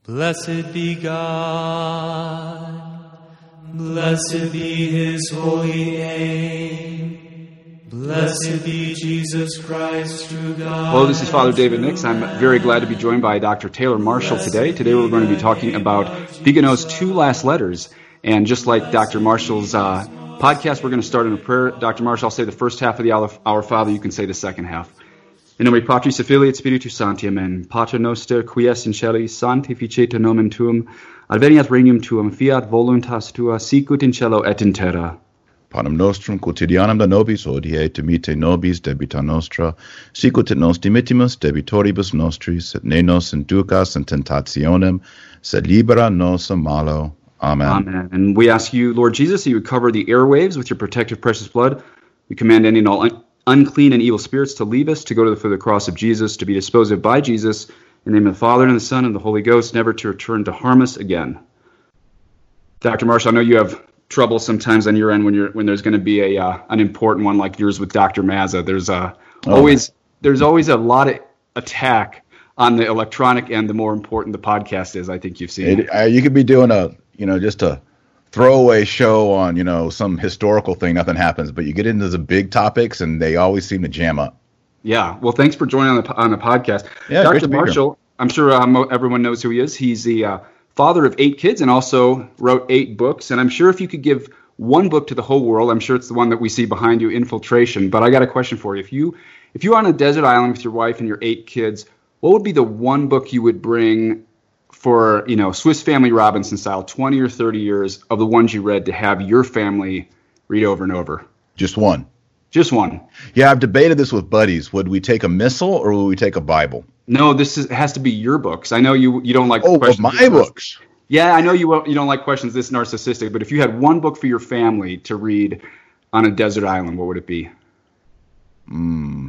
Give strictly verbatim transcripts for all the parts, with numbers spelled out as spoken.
Blessed be God, blessed be His holy name, blessed be Jesus Christ, true God. Hello, this is Father David Nix. I'm very glad to be joined by Doctor Taylor Marshall today. Today we're going to be talking about Vigano's two last letters. And just like Doctor Marshall's uh, podcast, we're going to start in a prayer. Doctor Marshall, I'll say the first half of the Our Father. You can say the second half. In nome Patris et Filii et Spiritus Sancti, Amen. Pater noster, qui es in caeli, sanctificeta nomen tuum, adveniat regnum tuum, fiat voluntas tua, sicut in cielo et in terra. Panem nostrum quotidianum da nobis hodie, dimite nobis debita nostra, sicut et nos dimittimus debitoribus nostris, et ne nos inducas in tentationem, sed libera nos a malo. Amen. Amen. And we ask you, Lord Jesus, that you would cover the airwaves with your protective precious blood. We command any and all un- unclean and evil spirits to leave us, to go to the foot of the cross of Jesus, to be disposed of by Jesus, in the name of the Father, and the Son, and the Holy Ghost, never to return to harm us again. Doctor Marshall, I know you have trouble sometimes on your end when you're when there's going to be a uh, an important one like yours with Doctor Mazza. There's uh, oh. always there's always a lot of attack on the electronic end. The more important the podcast is, I think you've seen. It, uh, you could be doing a you know just a throwaway show on you know some historical thing, nothing happens, but you get into the big topics and they always seem to jam up. Yeah, well, thanks for joining on the on the podcast. Yeah, Doctor Marshall, I'm sure um, everyone knows who he is. He's the uh, father of eight kids and also wrote eight books. And I'm sure if you could give one book to the whole world, I'm sure it's the one that we see behind you, Infiltration. But I got a question for you. If you if you're on a desert island with your wife and your eight kids, what would be the one book you would bring for, you know, Swiss Family Robinson style, twenty or thirty years of the ones you read to have your family read over and over? Just one. Just one. Yeah, I've debated this with buddies. Would we take a missal or would we take a Bible? No, this is, has to be your books. I know you you don't like oh, questions. Oh, my books. Yeah, I know you you don't like questions this narcissistic, but if you had one book for your family to read on a desert island, what would it be? Hmm.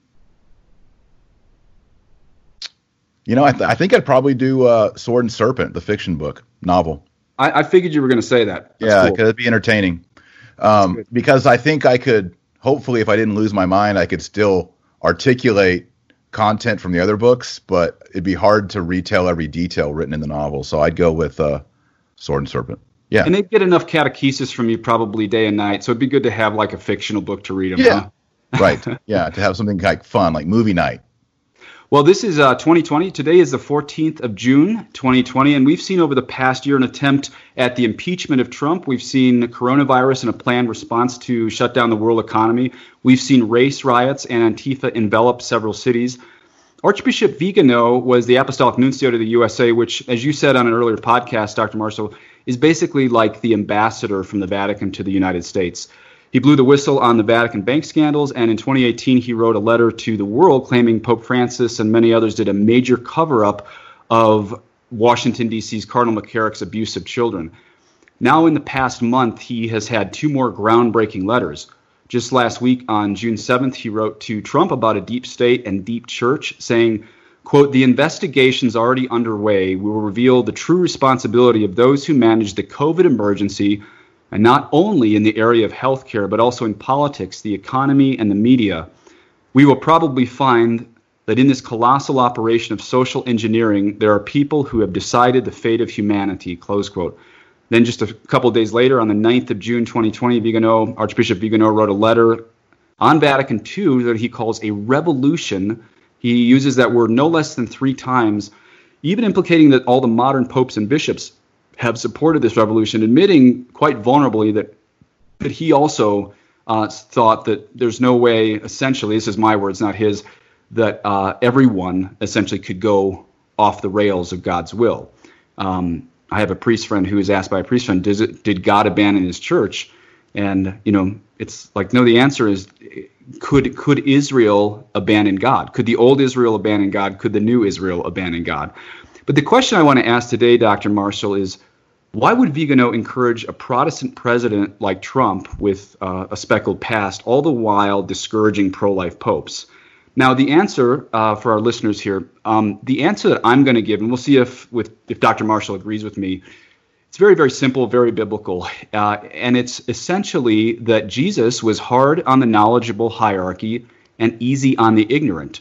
You know, I, th- I think I'd probably do uh, Sword and Serpent, the fiction book, novel. I, I figured you were going to say that. That's yeah, cool. It'd be entertaining. Um, because I think I could, hopefully, if I didn't lose my mind, I could still articulate content from the other books, but it'd be hard to retell every detail written in the novel. So I'd go with uh, Sword and Serpent. Yeah. And they'd get enough catechesis from you probably day and night, so it'd be good to have like a fictional book to read them. Yeah. Huh? Right. Yeah, to have something like fun, like movie night. Well, this is uh, twenty twenty. Today is the fourteenth of June, twenty twenty, and we've seen over the past year an attempt at the impeachment of Trump. We've seen coronavirus and a planned response to shut down the world economy. We've seen race riots and Antifa envelop several cities. Archbishop Vigano was the Apostolic Nuncio to the U S A, which, as you said on an earlier podcast, Doctor Marshall, is basically like the ambassador from the Vatican to the United States. He blew the whistle on the Vatican bank scandals, and in twenty eighteen, he wrote a letter to the world claiming Pope Francis and many others did a major cover-up of Washington, D C's Cardinal McCarrick's abuse of children. Now, in the past month, he has had two more groundbreaking letters. Just last week, on June seventh, he wrote to Trump about a deep state and deep church, saying, quote, "The investigations already underway will reveal the true responsibility of those who managed the COVID emergency, and not only in the area of healthcare, but also in politics, the economy, and the media. We will probably find that in this colossal operation of social engineering, there are people who have decided the fate of humanity," close quote. Then just a couple days later, on the ninth of June, twenty twenty, Vigano, Archbishop Vigano wrote a letter on Vatican two that he calls a revolution. He uses that word no less than three times, even implicating that all the modern popes and bishops have supported this revolution, admitting quite vulnerably that that he also uh, thought that there's no way, essentially, this is my words, not his, that uh, everyone essentially could go off the rails of God's will. Um, I have a priest friend who was asked by a priest friend, Does it, did God abandon his church? And, you know, it's like, no, the answer is, could could Israel abandon God? Could the old Israel abandon God? Could the new Israel abandon God? But the question I want to ask today, Doctor Marshall, is why would Vigano encourage a Protestant president like Trump with uh, a speckled past, all the while discouraging pro-life popes? Now, the answer uh, for our listeners here, um, the answer that I'm going to give, and we'll see if with if Doctor Marshall agrees with me, it's very, very simple, very biblical, uh, and it's essentially that Jesus was hard on the knowledgeable hierarchy and easy on the ignorant.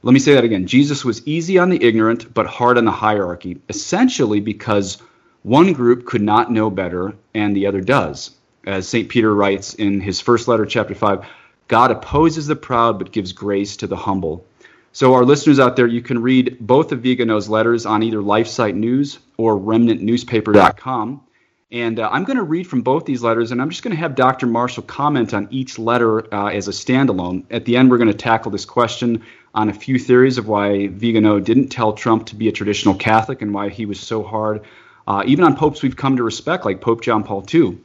Let me say that again. Jesus was easy on the ignorant, but hard on the hierarchy, essentially because one group could not know better and the other does. As Saint Peter writes in his first letter, chapter five, God opposes the proud, but gives grace to the humble. So our listeners out there, you can read both of Vigano's letters on either LifeSite News or remnant newspaper dot com. And uh, I'm going to read from both these letters, and I'm just going to have Doctor Marshall comment on each letter uh, as a standalone. At the end, we're going to tackle this question on a few theories of why Vigano didn't tell Trump to be a traditional Catholic and why he was so hard, uh, even on popes we've come to respect, like Pope John Paul the Second.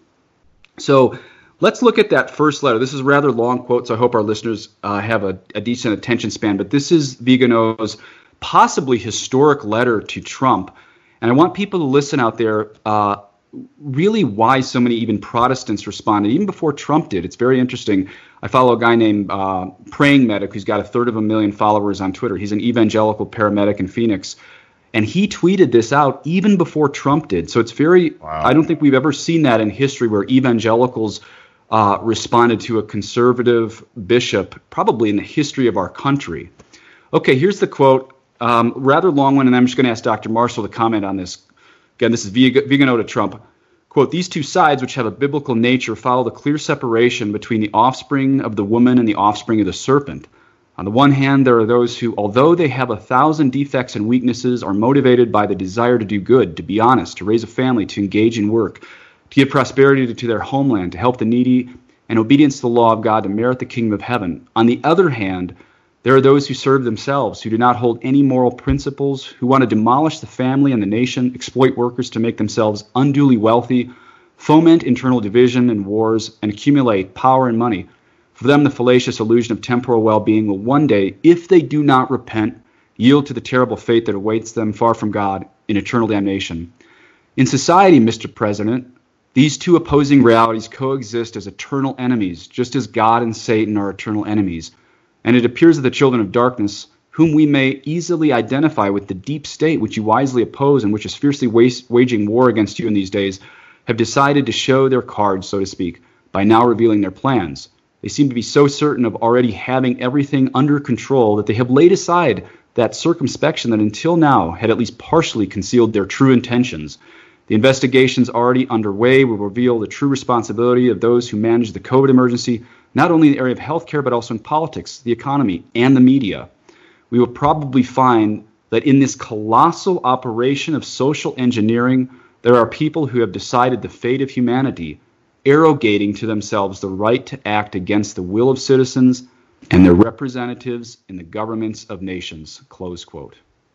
So let's look at that first letter. This is a rather long quote, so I hope our listeners uh, have a, a decent attention span. But this is Vigano's possibly historic letter to Trump. And I want people to listen out there uh, really why so many even Protestants responded, even before Trump did. It's very interesting. I follow a guy named uh, Praying Medic, who's got a third of a million followers on Twitter. He's an evangelical paramedic in Phoenix. And he tweeted this out even before Trump did. So it's very, wow. I don't think we've ever seen that in history where evangelicals uh, responded to a conservative bishop, probably in the history of our country. Okay, here's the quote. Um, rather long one, and I'm just going to ask Doctor Marshall to comment on this. Again, this is Vigano to Trump. Quote, these two sides, which have a biblical nature, follow the clear separation between the offspring of the woman and the offspring of the serpent. On the one hand, there are those who, although they have a thousand defects and weaknesses, are motivated by the desire to do good, to be honest, to raise a family, to engage in work, to give prosperity to their homeland, to help the needy, and obedience to the law of God to merit the kingdom of heaven. On the other hand, there are those who serve themselves, who do not hold any moral principles, who want to demolish the family and the nation, exploit workers to make themselves unduly wealthy, foment internal division and wars, and accumulate power and money. For them, the fallacious illusion of temporal well-being will one day, if they do not repent, yield to the terrible fate that awaits them far from God in eternal damnation. In society, Mister President, these two opposing realities coexist as eternal enemies, just as God and Satan are eternal enemies. And it appears that the children of darkness, whom we may easily identify with the deep state which you wisely oppose and which is fiercely waste, waging war against you in these days, have decided to show their cards, so to speak, by now revealing their plans. They seem to be so certain of already having everything under control that they have laid aside that circumspection that until now had at least partially concealed their true intentions. The investigations already underway will reveal the true responsibility of those who manage the COVID emergency, not only in the area of healthcare, but also in politics, the economy, and the media. We will probably find that in this colossal operation of social engineering, there are people who have decided the fate of humanity, arrogating to themselves the right to act against the will of citizens and their representatives in the governments of nations, close quote.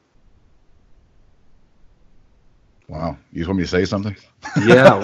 Wow. You just want me to say something? Yeah.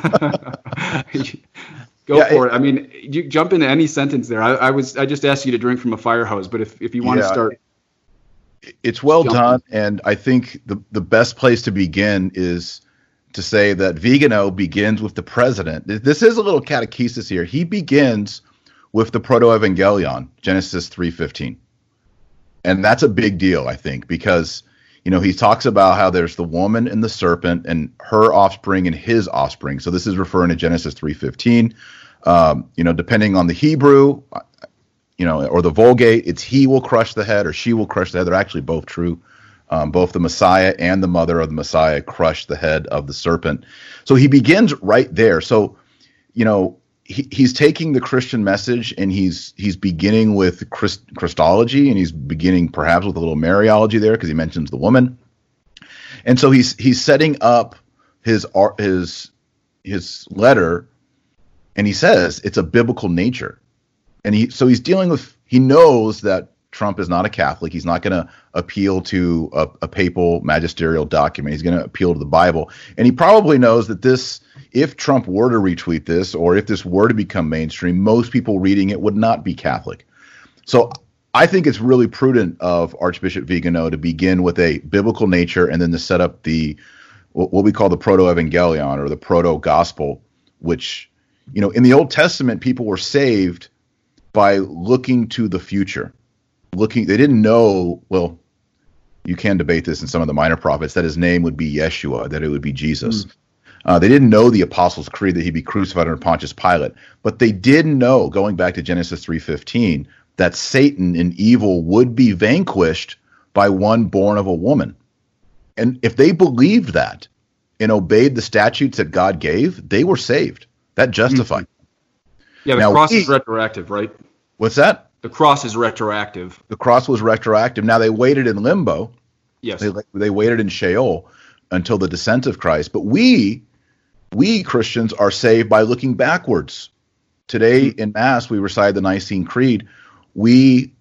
Go yeah, for it, it. I mean, you jump into any sentence there. I, I was I just asked you to drink from a fire hose, but if, if you want yeah, to start. It's well jumping. done, and I think the, the best place to begin is to say that Vigano begins with the president. This is a little catechesis here. He begins with the Proto-Evangelion, Genesis three fifteen. And that's a big deal, I think, because you know, he talks about how there's the woman and the serpent and her offspring and his offspring. So this is referring to Genesis three fifteen. Um, you know, depending on the Hebrew, you know, or the Vulgate, it's he will crush the head or she will crush the head. They're actually both true. Um, both the Messiah and the mother of the Messiah crush the head of the serpent. So he begins right there. So, you know, he, he's taking the Christian message and he's he's beginning with Christ, Christology, and he's beginning perhaps with a little Mariology there because he mentions the woman. And so he's he's setting up his his his letter, and he says it's a biblical nature. And he so he's dealing with, he knows that Trump is not a Catholic. He's not going to appeal to a, a papal magisterial document. He's going to appeal to the Bible. And he probably knows that this, if Trump were to retweet this, or if this were to become mainstream, most people reading it would not be Catholic. So I think it's really prudent of Archbishop Vigano to begin with a biblical nature and then to set up the what we call the Proto-Evangelion or the Proto-Gospel, which, you know, in the Old Testament, people were saved by looking to the future. Looking, they didn't know, well, you can debate this in some of the minor prophets, that his name would be Yeshua, that it would be Jesus. Mm. Uh, they didn't know the Apostles' Creed, that he'd be crucified under Pontius Pilate. But they did know, going back to Genesis three fifteen, that Satan and evil would be vanquished by one born of a woman. And if they believed that and obeyed the statutes that God gave, they were saved. That justified. Mm-hmm. Yeah, the now, cross we, is retroactive, right? What's that? The cross is retroactive. The cross was retroactive. Now, they waited in limbo. Yes. They, they waited in Sheol until the descent of Christ. But we, we Christians are saved by looking backwards. Today in Mass, we recite the Nicene Creed. We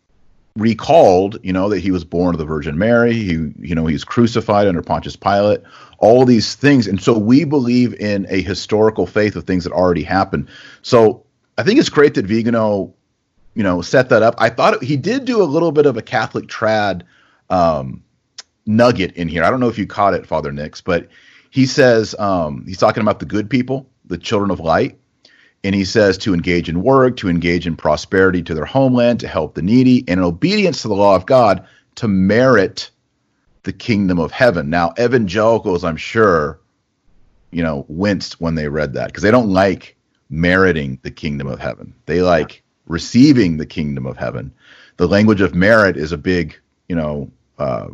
recalled, you know, that he was born of the Virgin Mary. He, you know, he's crucified under Pontius Pilate. All these things, and so we believe in a historical faith of things that already happened. So I think it's great that Vigano, you know, set that up. I thought it, he did do a little bit of a Catholic trad um, nugget in here. I don't know if you caught it, Father Nix, but he says um, he's talking about the good people, the children of light. And he says to engage in work, to engage in prosperity to their homeland, to help the needy, and in obedience to the law of God, to merit the kingdom of heaven. Now, evangelicals, I'm sure, you know, winced when they read that because they don't like meriting the kingdom of heaven. They like receiving the kingdom of heaven. The language of merit is a big, you know, uh,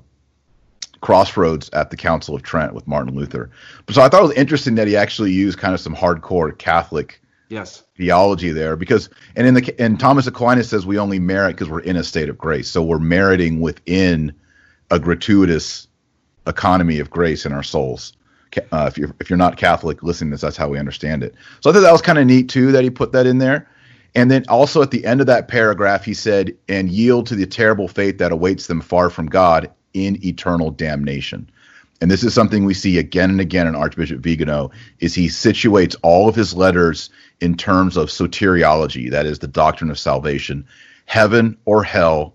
crossroads at the Council of Trent with Martin Luther. So I thought it was interesting that he actually used kind of some hardcore Catholic Yes. theology there, because and in the and Thomas Aquinas says we only merit because we're in a state of grace, so we're meriting within a gratuitous economy of grace in our souls. Uh, if you're if you're not Catholic listening to this, that's how we understand it. So I thought that was kind of neat too that he put that in there. And then also at the end of that paragraph, he said, "And yield to the terrible fate that awaits them far from God in eternal damnation." And this is something we see again and again in Archbishop Vigano, is he situates all of his letters in terms of soteriology, that is the doctrine of salvation, heaven or hell,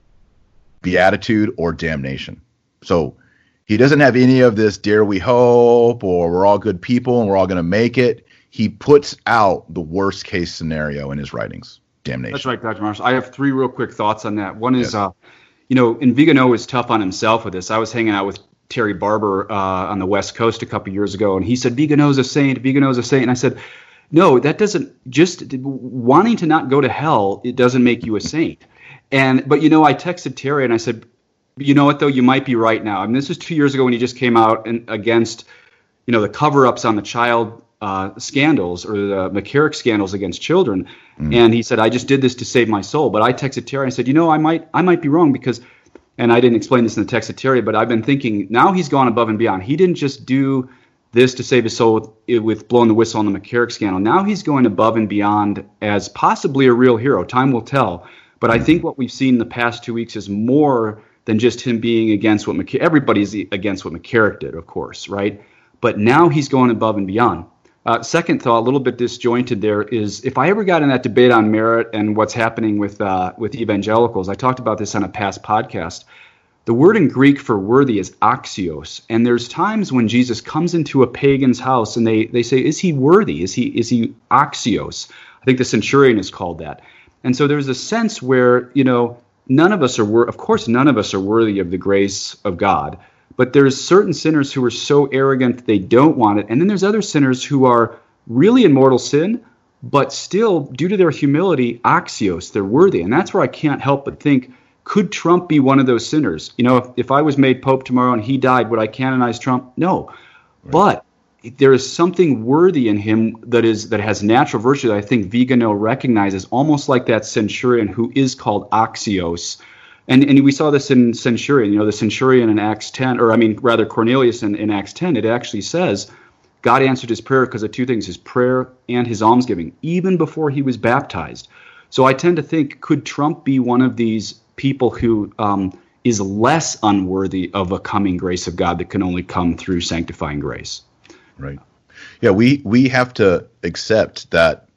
beatitude or damnation. So he doesn't have any of this dare we hope or we're all good people and we're all going to make it. He puts out the worst case scenario in his writings, damnation. That's right, Doctor Marshall. I have three real quick thoughts on that. One is, Yes. uh, you know, and Vigano is tough on himself with this. I was hanging out with Terry Barber uh, on the West Coast a couple years ago, and he said, Vigano's a saint, Vigano's a saint. And I said, no, that doesn't, just wanting to not go to hell, it doesn't make you a saint. And, but, you know, I texted Terry and I said, you know what, though, you might be right now. I mean, this was two years ago when he just came out and against, you know, the cover-ups on the child uh, scandals or the McCarrick scandals against children. Mm. And he said, I just did this to save my soul. But I texted Terry and I said, you know, I might, I might be wrong because, and I didn't explain this in the text to Terry, but I've been thinking now he's gone above and beyond. He didn't just do this to save his soul with, with blowing the whistle on the McCarrick scandal. Now he's going above and beyond as possibly a real hero. Time will tell. But I think what we've seen in the past two weeks is more than just him being against what McCarrick, everybody's against what McCarrick did, of course, right? But now he's going above and beyond. Uh, second thought, a little bit disjointed there, is if I ever got in that debate on merit and what's happening with uh, with evangelicals, I talked about this on a past podcast. The word in Greek for worthy is axios, and there's times when Jesus comes into a pagan's house and they they say, is he worthy? Is he is he axios? I think the centurion is called that. And so there's a sense where, you know, none of us are wor- of course none of us are worthy of the grace of God. But there's certain sinners who are so arrogant they don't want it. And then there's other sinners who are really in mortal sin, but still, due to their humility, axios, they're worthy. And that's where I can't help but think, could Trump be one of those sinners? You know, if, if I was made Pope tomorrow and he died, would I canonize Trump? No. Right. But there is something worthy in him that is that has natural virtue that I think Vigano recognizes, almost like that centurion who is called axios. And and we saw this in Centurion, you know, the centurion in Acts ten, or I mean, rather Cornelius in, in Acts ten, it actually says God answered his prayer because of two things, his prayer and his almsgiving, even before he was baptized. So I tend to think, could Trump be one of these people who um, is less unworthy of a coming grace of God that can only come through sanctifying grace? Right. Yeah, we, we have to accept that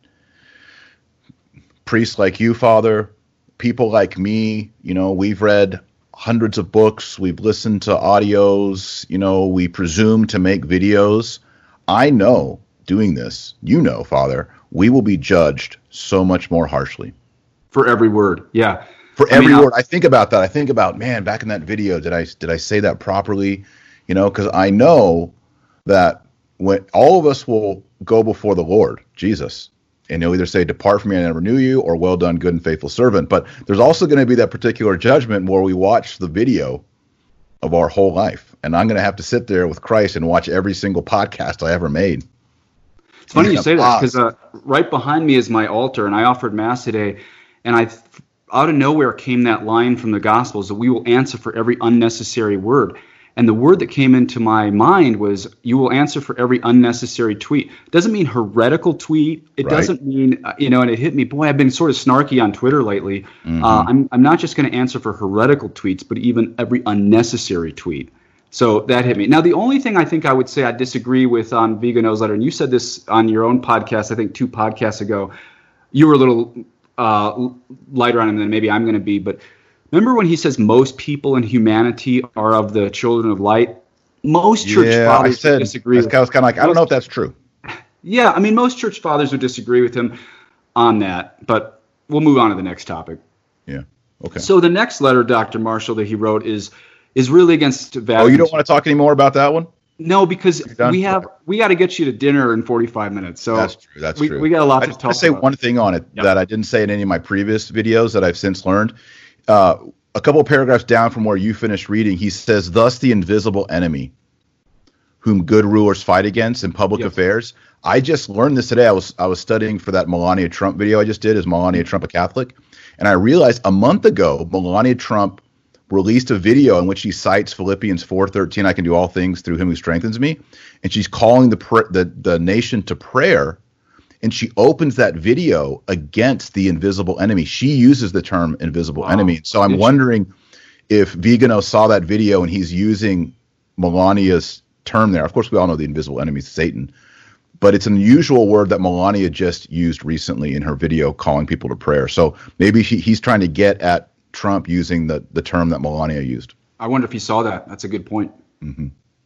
priests like you, Father, people like me, you know, we've read hundreds of books, we've listened to audios, you know, we presume to make videos. I know doing this, you know, Father, we will be judged so much more harshly. For every word, yeah. For every I mean, word. I think about that. I think about, man, back in that video, did I did I say that properly? You know, because I know that when all of us will go before the Lord, Jesus, And he'll either say, depart from me, I never knew you, or well done, good and faithful servant. But there's also going to be that particular judgment where we watch the video of our whole life. And I'm going to have to sit there with Christ and watch every single podcast I ever made. It's funny you say that, because uh, right behind me is my altar, and I offered Mass today, and I, out of nowhere came that line from the Gospels that we will answer for every unnecessary word. And the word that came into my mind was, you will answer for every unnecessary tweet. It doesn't mean heretical tweet. It Right. doesn't mean, uh, you know, and it hit me, boy, I've been sort of snarky on Twitter lately. Mm-hmm. Uh, I'm, I'm not just going to answer for heretical tweets, but even every unnecessary tweet. So that hit me. Now, the only thing I think I would say I disagree with on Vigano's letter, and you said this on your own podcast, I think two podcasts ago, you were a little uh, lighter on him than maybe I'm going to be, but remember when he says most people in humanity are of the children of light? Most church yeah, fathers I said, would disagree. I was kind of like, I don't know if that's true. Yeah, I mean, most church fathers would disagree with him on that, but we'll move on to the next topic. Yeah. Okay. So the next letter, Doctor Marshall, that he wrote is is really against Vatican. Oh, you don't want to talk anymore about that one? No, because done? we have we got to get you to dinner in forty-five minutes. So That's true. That's we, true. We got a lot I to just talk want to say about. one thing on it Yep. that I didn't say in any of my previous videos that I've since learned. Uh, a couple of paragraphs down from where you finished reading, he says, thus the invisible enemy, whom good rulers fight against in public Yes. affairs. I just learned this today. I was I was studying for that Melania Trump video I just did. Is Melania Trump a Catholic? And I realized a month ago, Melania Trump released a video in which she cites Philippians four thirteen, I can do all things through him who strengthens me. And she's calling the pr- the, the nation to prayer. And she opens that video against the invisible enemy. She uses the term invisible Wow. enemy. So I'm Did she? wondering if Vigano saw that video and he's using Melania's term there. Of course, we all know the invisible enemy is Satan. But it's an unusual word that Melania just used recently in her video calling people to prayer. So maybe he, he's trying to get at Trump using the, the term that Melania used. I wonder if he saw that. That's a good point. Mm-hmm.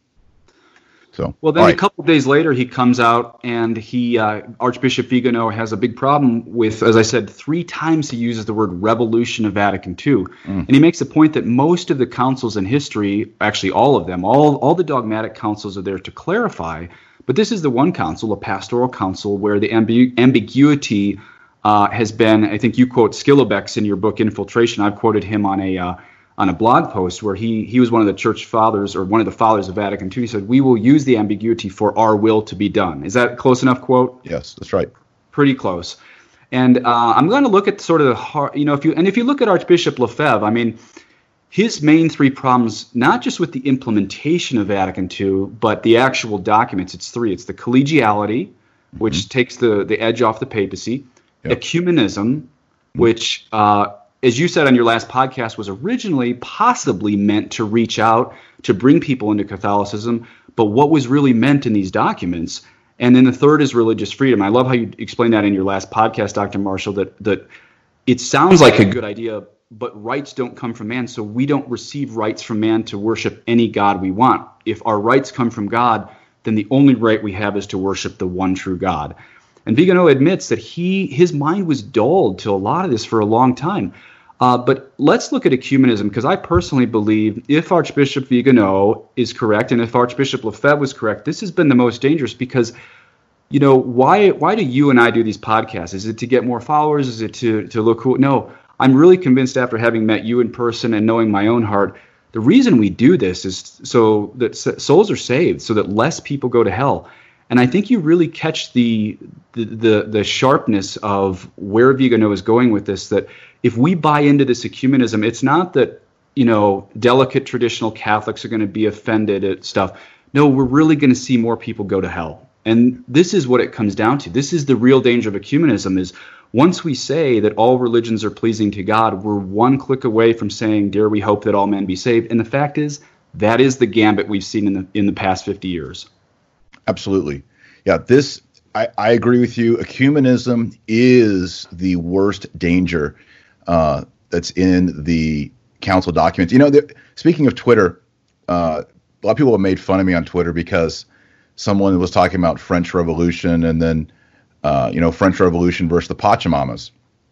So, Well, then all a right. couple of days later, he comes out and he, uh, Archbishop Vigano has a big problem with, as I said, three times he uses the word revolution of Vatican two. Mm. And he makes the point that most of the councils in history, actually all of them, all, all the dogmatic councils are there to clarify. But this is the one council, a pastoral council, where the ambi- ambiguity uh, has been, I think you quote Skilobex in your book, Infiltration. I've quoted him on a uh, on a blog post where he he was one of the church fathers, or one of the fathers of Vatican two. He said, we will use the ambiguity for our will to be done. Is that a close enough quote? Yes, that's right. Pretty close. And uh, I'm going to look at sort of the heart, you know, if you and if you look at Archbishop Lefebvre, I mean, his main three problems, not just with the implementation of Vatican two, but the actual documents. It's three. It's the collegiality, which mm-hmm. takes the, the edge off the papacy, yep. ecumenism, mm-hmm. which, uh, as you said on your last podcast, was originally possibly meant to reach out to bring people into Catholicism, but what was really meant in these documents. And then the third is religious freedom. I love how you explained that in your last podcast, Doctor Marshall, that that it sounds like a good idea, but rights don't come from man, so we don't receive rights from man to worship any God we want. If our rights come from God, then the only right we have is to worship the one true God. And Vigano admits that he his mind was dulled to a lot of this for a long time. Uh, but let's look at ecumenism, because I personally believe if Archbishop Vigano is correct, and if Archbishop Lefebvre was correct, this has been the most dangerous because, you know, why why do you and I do these podcasts? Is it to get more followers? Is it to, to look cool? No. I'm really convinced after having met you in person and knowing my own heart, the reason we do this is so that souls are saved, so that less people go to hell. And I think you really catch the the the, the sharpness of where Vigano is going with this, that if we buy into this ecumenism, it's not that, you know, delicate traditional Catholics are going to be offended at stuff. No, we're really going to see more people go to hell. And this is what it comes down to. This is the real danger of ecumenism, is once we say that all religions are pleasing to God, we're one click away from saying, dare we hope that all men be saved. And the fact is, that is the gambit we've seen in the in the past fifty years. Absolutely. Yeah, this, I, I agree with you. Ecumenism is the worst danger uh, that's in the council documents. You know, the, speaking of Twitter, uh, a lot of people have made fun of me on Twitter because someone was talking about French Revolution and then, uh, you know, French Revolution versus the Pachamamas,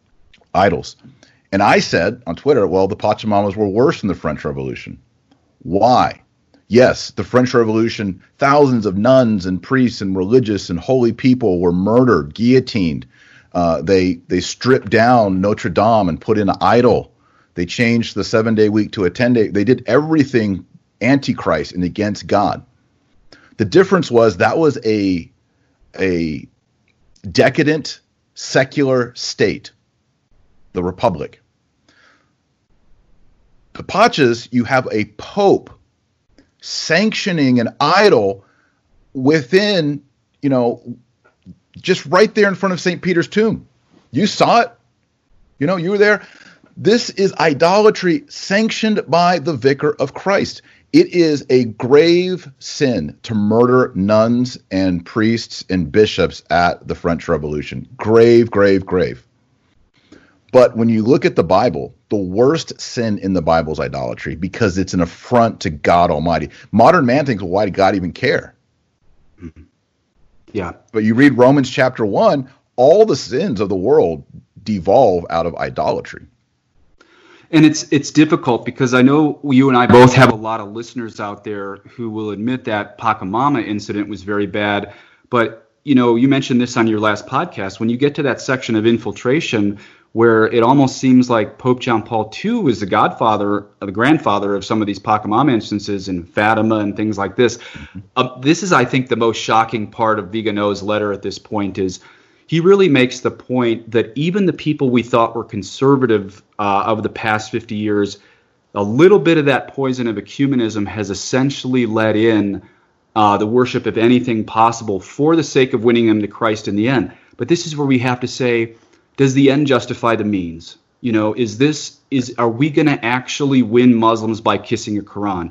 idols. And I said on Twitter, well, the Pachamamas were worse than the French Revolution. Why? Yes, the French Revolution, thousands of nuns and priests and religious and holy people were murdered, guillotined. Uh, they they stripped down Notre Dame and put in an idol. They changed the seven-day week to a ten-day. They did everything antichrist and against God. The difference was that was a a decadent secular state, the Republic. The Pachas, you have a pope sanctioning an idol within, you know, just right there in front of Saint Peter's tomb. You saw it. You know, you were there. This is idolatry sanctioned by the Vicar of Christ. It is a grave sin to murder nuns and priests and bishops at the French Revolution. Grave, grave, grave. But when you look at the Bible, the worst sin in the Bible is idolatry because it's an affront to God Almighty. Modern man thinks, well, why did God even care? Yeah. But you read Romans chapter one, all the sins of the world devolve out of idolatry. And it's it's difficult because I know you and I both have a lot of listeners out there who will admit that Pachamama incident was very bad. But, you know, you mentioned this on your last podcast. When you get to that section of infiltration where it almost seems like Pope John Paul the Second was the godfather, the grandfather of some of these Pachamama instances in Fatima and things like this. Mm-hmm. Uh, this is, I think, the most shocking part of Vigano's letter at this point is he really makes the point that even the people we thought were conservative uh, of the past fifty years, a little bit of that poison of ecumenism has essentially let in uh, the worship of anything possible for the sake of winning them to Christ in the end. But this is where we have to say, does the end justify the means? You know, is this is are we going to actually win Muslims by kissing a Quran?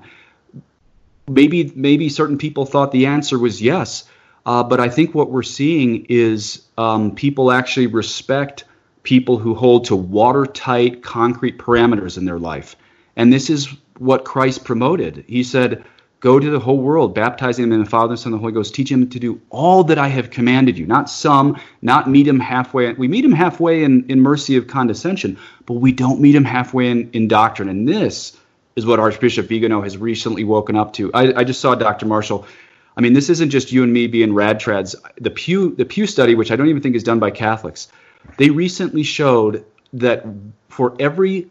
Maybe maybe certain people thought the answer was yes, uh, but I think what we're seeing is um, people actually respect people who hold to watertight, concrete parameters in their life, and this is what Christ promoted. He said, "Go to the whole world, baptizing them in the Father, Son, and the Holy Ghost, teaching them to do all that I have commanded you." Not some, not meet them halfway. We meet them halfway in, in mercy of condescension, but we don't meet them halfway in, in doctrine. And this is what Archbishop Vigano has recently woken up to. I, I just saw Doctor Marshall. I mean, this isn't just you and me being rad trads. The Pew, the Pew study, which I don't even think is done by Catholics, they recently showed that for every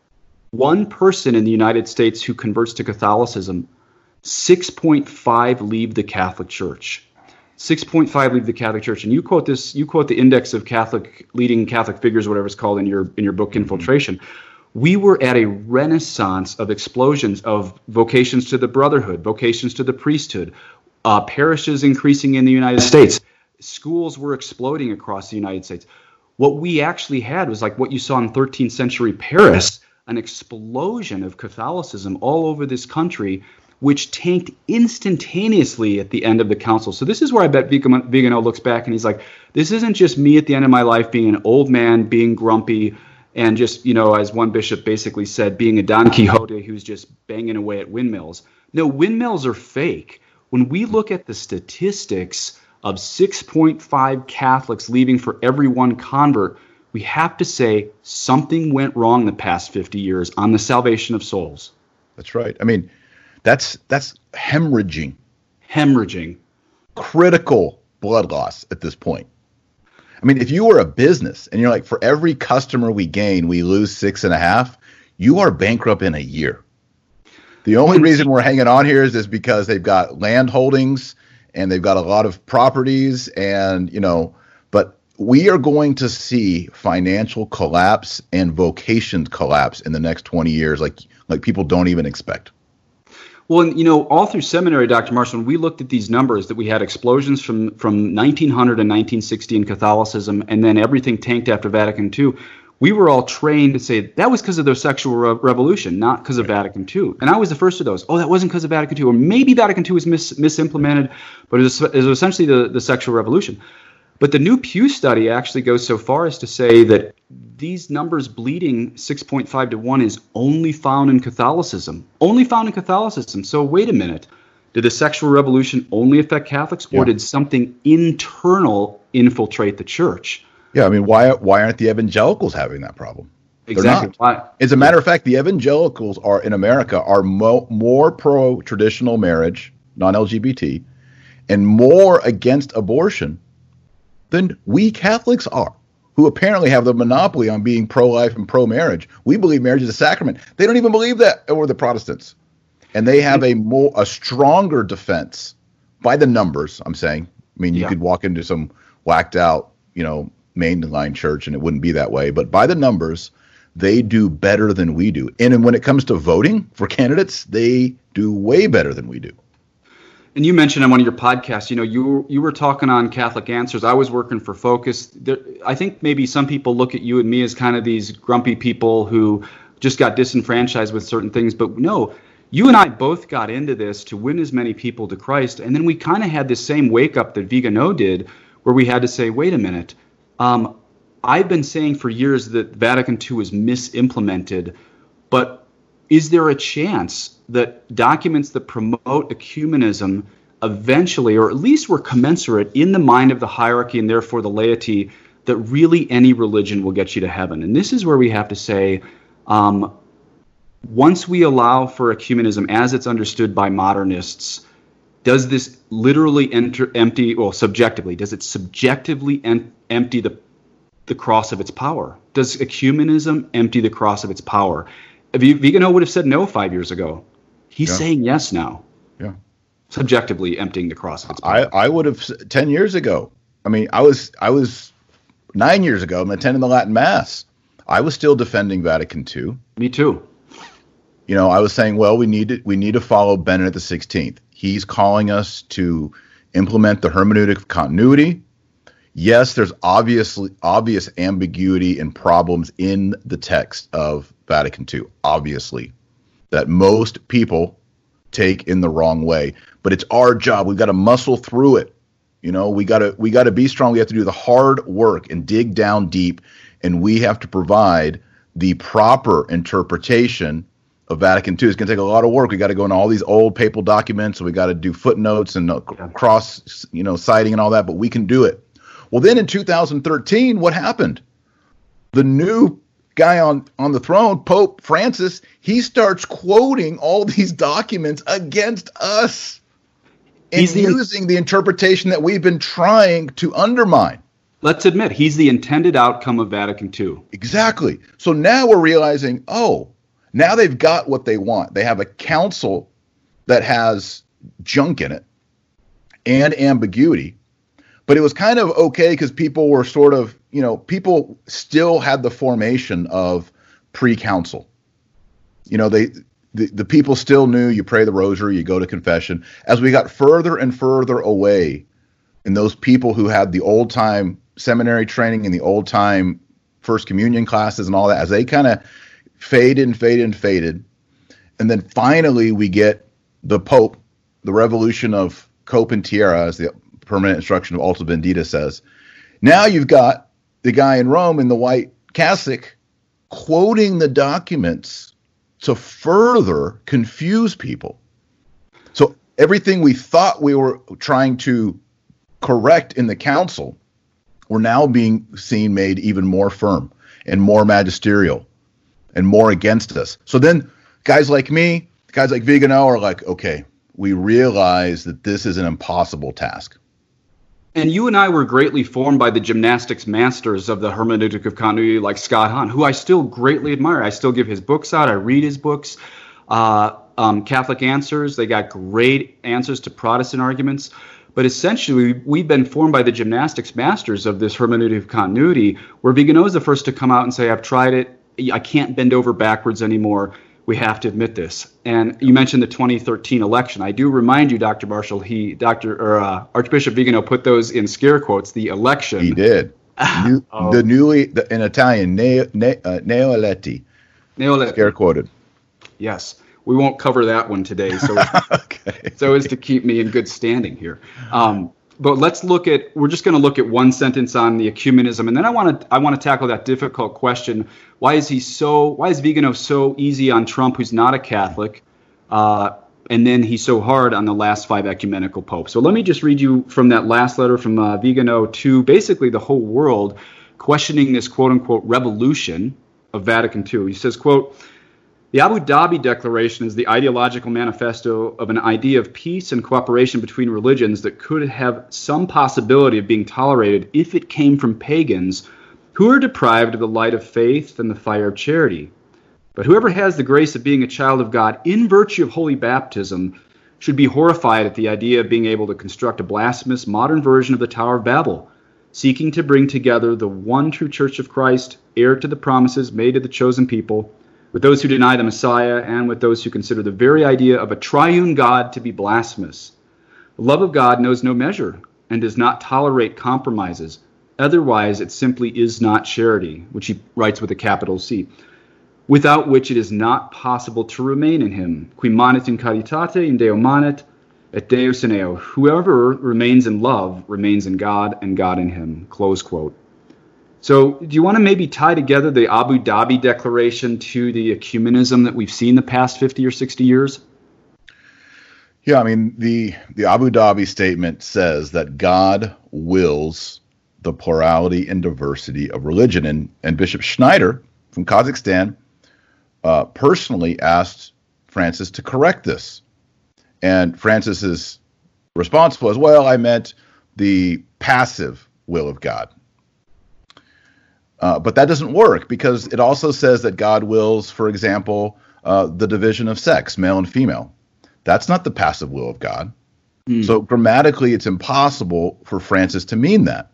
one person in the United States who converts to Catholicism, six point five leave the Catholic Church. six point five leave the Catholic Church. And you quote this, you quote the index of Catholic leading Catholic figures, whatever it's called in your in your book Infiltration. We were at a renaissance of explosions of vocations to the brotherhood, vocations to the priesthood, uh, parishes increasing in the United States. Schools were exploding across the United States. What we actually had was like what you saw in thirteenth century Paris, an explosion of Catholicism all over this country, which tanked instantaneously at the end of the council. So this is where I bet Vigano looks back and he's like, this isn't just me at the end of my life being an old man, being grumpy, and just, you know, as one bishop basically said, being a Don Quixote who's just banging away at windmills. No, windmills are fake. When we look at the statistics of six point five Catholics leaving for every one convert, we have to say something went wrong the past fifty years on the salvation of souls. That's right. I mean, That's that's hemorrhaging. Hemorrhaging. Critical blood loss at this point. I mean, if you were a business and you're like, for every customer we gain, we lose six and a half, you are bankrupt in a year. The only reason we're hanging on here is, is because they've got land holdings and they've got a lot of properties and, you know, but we are going to see financial collapse and vocation collapse in the next twenty years like like people don't even expect. Well, you know, all through seminary, Doctor Marshall, when we looked at these numbers that we had explosions from, from nineteen hundred and nineteen sixty in Catholicism, and then everything tanked after Vatican Two, we were all trained to say that was because of the sexual re- revolution, not because of Vatican Two. And I was the first of those. Oh, that wasn't because of Vatican Two. Or maybe Vatican Two was mis- misimplemented, but it was, it was essentially the, the sexual revolution. But the new Pew study actually goes so far as to say that these numbers bleeding six point five to one is only found in Catholicism. Only found in Catholicism. So wait a minute. Did the sexual revolution only affect Catholics, or yeah. did something internal infiltrate the church? Yeah, I mean, why why aren't the evangelicals having that problem? Exactly. Why? As a matter of fact, the evangelicals are in America are mo- more pro-traditional marriage, non-L G B T, and more against abortion than we Catholics are. who apparently have the monopoly on being pro-life and pro-marriage. We believe marriage is a sacrament. They don't even believe that, or the Protestants. And they have a more a stronger defense by the numbers, I'm saying. I mean, you yeah. could walk into some whacked out, you know, mainline church and it wouldn't be that way. But by the numbers, they do better than we do. And when it comes to voting for candidates, they do way better than we do. And you mentioned on one of your podcasts, you know, you you were talking on Catholic Answers. I was working for Focus. There, I think maybe some people look at you and me as kind of these grumpy people who just got disenfranchised with certain things. But no, you and I both got into this to win as many people to Christ. And then we kind of had this same wake up that Vigano did, where we had to say, wait a minute, um, I've been saying for years that Vatican Two is misimplemented, but is there a chance that documents that promote ecumenism eventually, or at least were commensurate in the mind of the hierarchy and therefore the laity, that really any religion will get you to heaven? And this is where we have to say, um, once we allow for ecumenism as it's understood by modernists, does this literally enter, empty, well, subjectively, does it subjectively en- empty the, the cross of its power? Does ecumenism empty the cross of its power? Vigano would have said no five years ago. He's yeah. saying yes now. Yeah. Subjectively emptying the cross of its power. I, I would have ten years ago. I mean, I was I was nine years ago. I'm attending the Latin Mass. I was still defending Vatican Two. Me too. You know, I was saying, well, we need to, we need to follow Benedict the sixteenth. He's calling us to implement the hermeneutic of continuity. Yes, there's obviously obvious ambiguity and problems in the text of Vatican Two, obviously, that most people take in the wrong way. But it's our job. We've got to muscle through it. You know, we got to we got to be strong. We have to do the hard work and dig down deep, and we have to provide the proper interpretation of Vatican Two. It's going to take a lot of work. We got to go into all these old papal documents, and we got to do footnotes and cross, you know, citing and all that. But we can do it. Well, then in two thousand thirteen, what happened? The new guy on, on the throne, Pope Francis, he starts quoting all these documents against us and the, using the interpretation that we've been trying to undermine. Let's admit, he's the intended outcome of Vatican Two. Exactly. So now we're realizing, oh, now they've got what they want. They have a council that has junk in it and ambiguity. But it was kind of okay because people were sort of, you know, people still had the formation of pre-council. You know, they the, the people still knew you pray the rosary, you go to confession. As we got further and further away, and those people who had the old-time seminary training and the old-time First Communion classes and all that, as they kind of faded and faded and faded, and then finally we get the Pope, the revolution of Cope and Tierra, as the permanent instruction of Alta Bendita says. Now you've got the guy in Rome in the white cassock quoting the documents to further confuse people. So everything we thought we were trying to correct in the council, we're now being seen made even more firm and more magisterial and more against us. So then guys like me, guys like Vigano are like, okay, we realize that this is an impossible task. And you and I were greatly formed by the gymnastics masters of the hermeneutic of continuity, like Scott Hahn, who I still greatly admire. I still give his books out. I read his books. Uh, um, Catholic Answers, they got great answers to Protestant arguments. But essentially, we've been formed by the gymnastics masters of this hermeneutic of continuity, where Vigano is the first to come out and say, I've tried it. I can't bend over backwards anymore. We have to admit this. And you mentioned the twenty thirteen election. I do remind you, Doctor Marshall, he, Doctor or uh, Archbishop Vigano put those in scare quotes. The election. He did. New, oh. The newly, the, in Italian, neo, ne, uh, neoeletti. Neoeletti. Scare quoted. Yes. We won't cover that one today, so okay. so as to keep me in good standing here. Um, but let's look at. We're just going to look at one sentence on the ecumenism, and then I want to. I want to tackle that difficult question: Why is he so? Why is Vigano so easy on Trump, who's not a Catholic, uh, and then he's so hard on the last five ecumenical popes? So let me just read you from that last letter from uh, Vigano to basically the whole world, questioning this quote unquote revolution of Vatican Two. He says, "quote." The Abu Dhabi Declaration is the ideological manifesto of an idea of peace and cooperation between religions that could have some possibility of being tolerated if it came from pagans who are deprived of the light of faith and the fire of charity. But whoever has the grace of being a child of God in virtue of holy baptism should be horrified at the idea of being able to construct a blasphemous modern version of the Tower of Babel, seeking to bring together the one true Church of Christ, heir to the promises made to the chosen people, with those who deny the Messiah and with those who consider the very idea of a triune God to be blasphemous. The love of God knows no measure and does not tolerate compromises. Otherwise, it simply is not charity, which he writes with a capital C, without which it is not possible to remain in him. Qui manet in caritate in Deo manet, et Deus in eo. Whoever remains in love remains in God, and God in him. Close quote. So do you want to maybe tie together the Abu Dhabi Declaration to the ecumenism that we've seen the past fifty or sixty years? Yeah, I mean, the, the Abu Dhabi statement says that God wills the plurality and diversity of religion. And, and Bishop Schneider from Kazakhstan uh, personally asked Francis to correct this. And Francis's response was, well, I meant the passive will of God. Uh, but that doesn't work because it also says that God wills, for example, uh, the division of sex, male and female. That's not the passive will of God. Mm. So grammatically, it's impossible for Francis to mean that.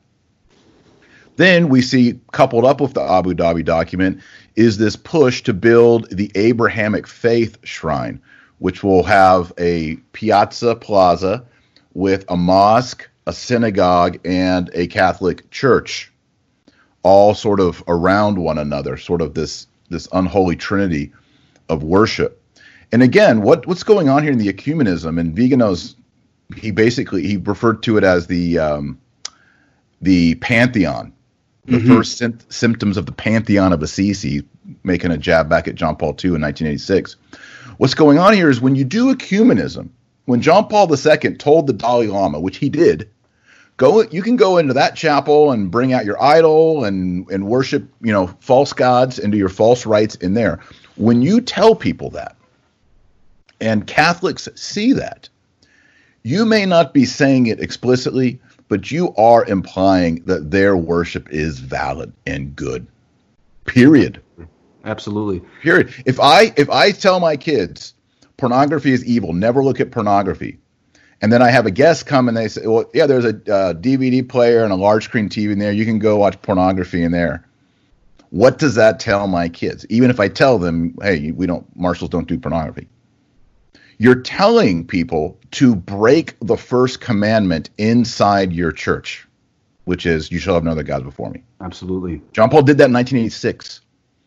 Then we see, coupled up with the Abu Dhabi document, is this push to build the Abrahamic Faith Shrine, which will have a piazza plaza with a mosque, a synagogue, and a Catholic church, all sort of around one another, sort of this, this unholy trinity of worship. And again, what, what's going on here in the ecumenism, and Vigano's, he basically, he referred to it as the, um, the pantheon. The mm-hmm. first sim- symptoms of the Pantheon of Assisi, making a jab back at John Paul the Second in nineteen eighty-six. What's going on here is when you do ecumenism, when John Paul the Second told the Dalai Lama, which he did, go, you can go into that chapel and bring out your idol and, and worship, you know, false gods and do your false rites in there. When you tell people that, and Catholics see that, you may not be saying it explicitly, but you are implying that their worship is valid and good. Period. Absolutely. Period. If I if I tell my kids pornography is evil, never look at pornography, and then I have a guest come and they say, well, yeah, there's a uh, D V D player and a large screen T V in there. You can go watch pornography in there. What does that tell my kids? Even if I tell them, hey, we don't, Marshalls don't do pornography. You're telling people to break the first commandment inside your church, which is you shall have no other gods before me. Absolutely. John Paul did that in nineteen eighty-six.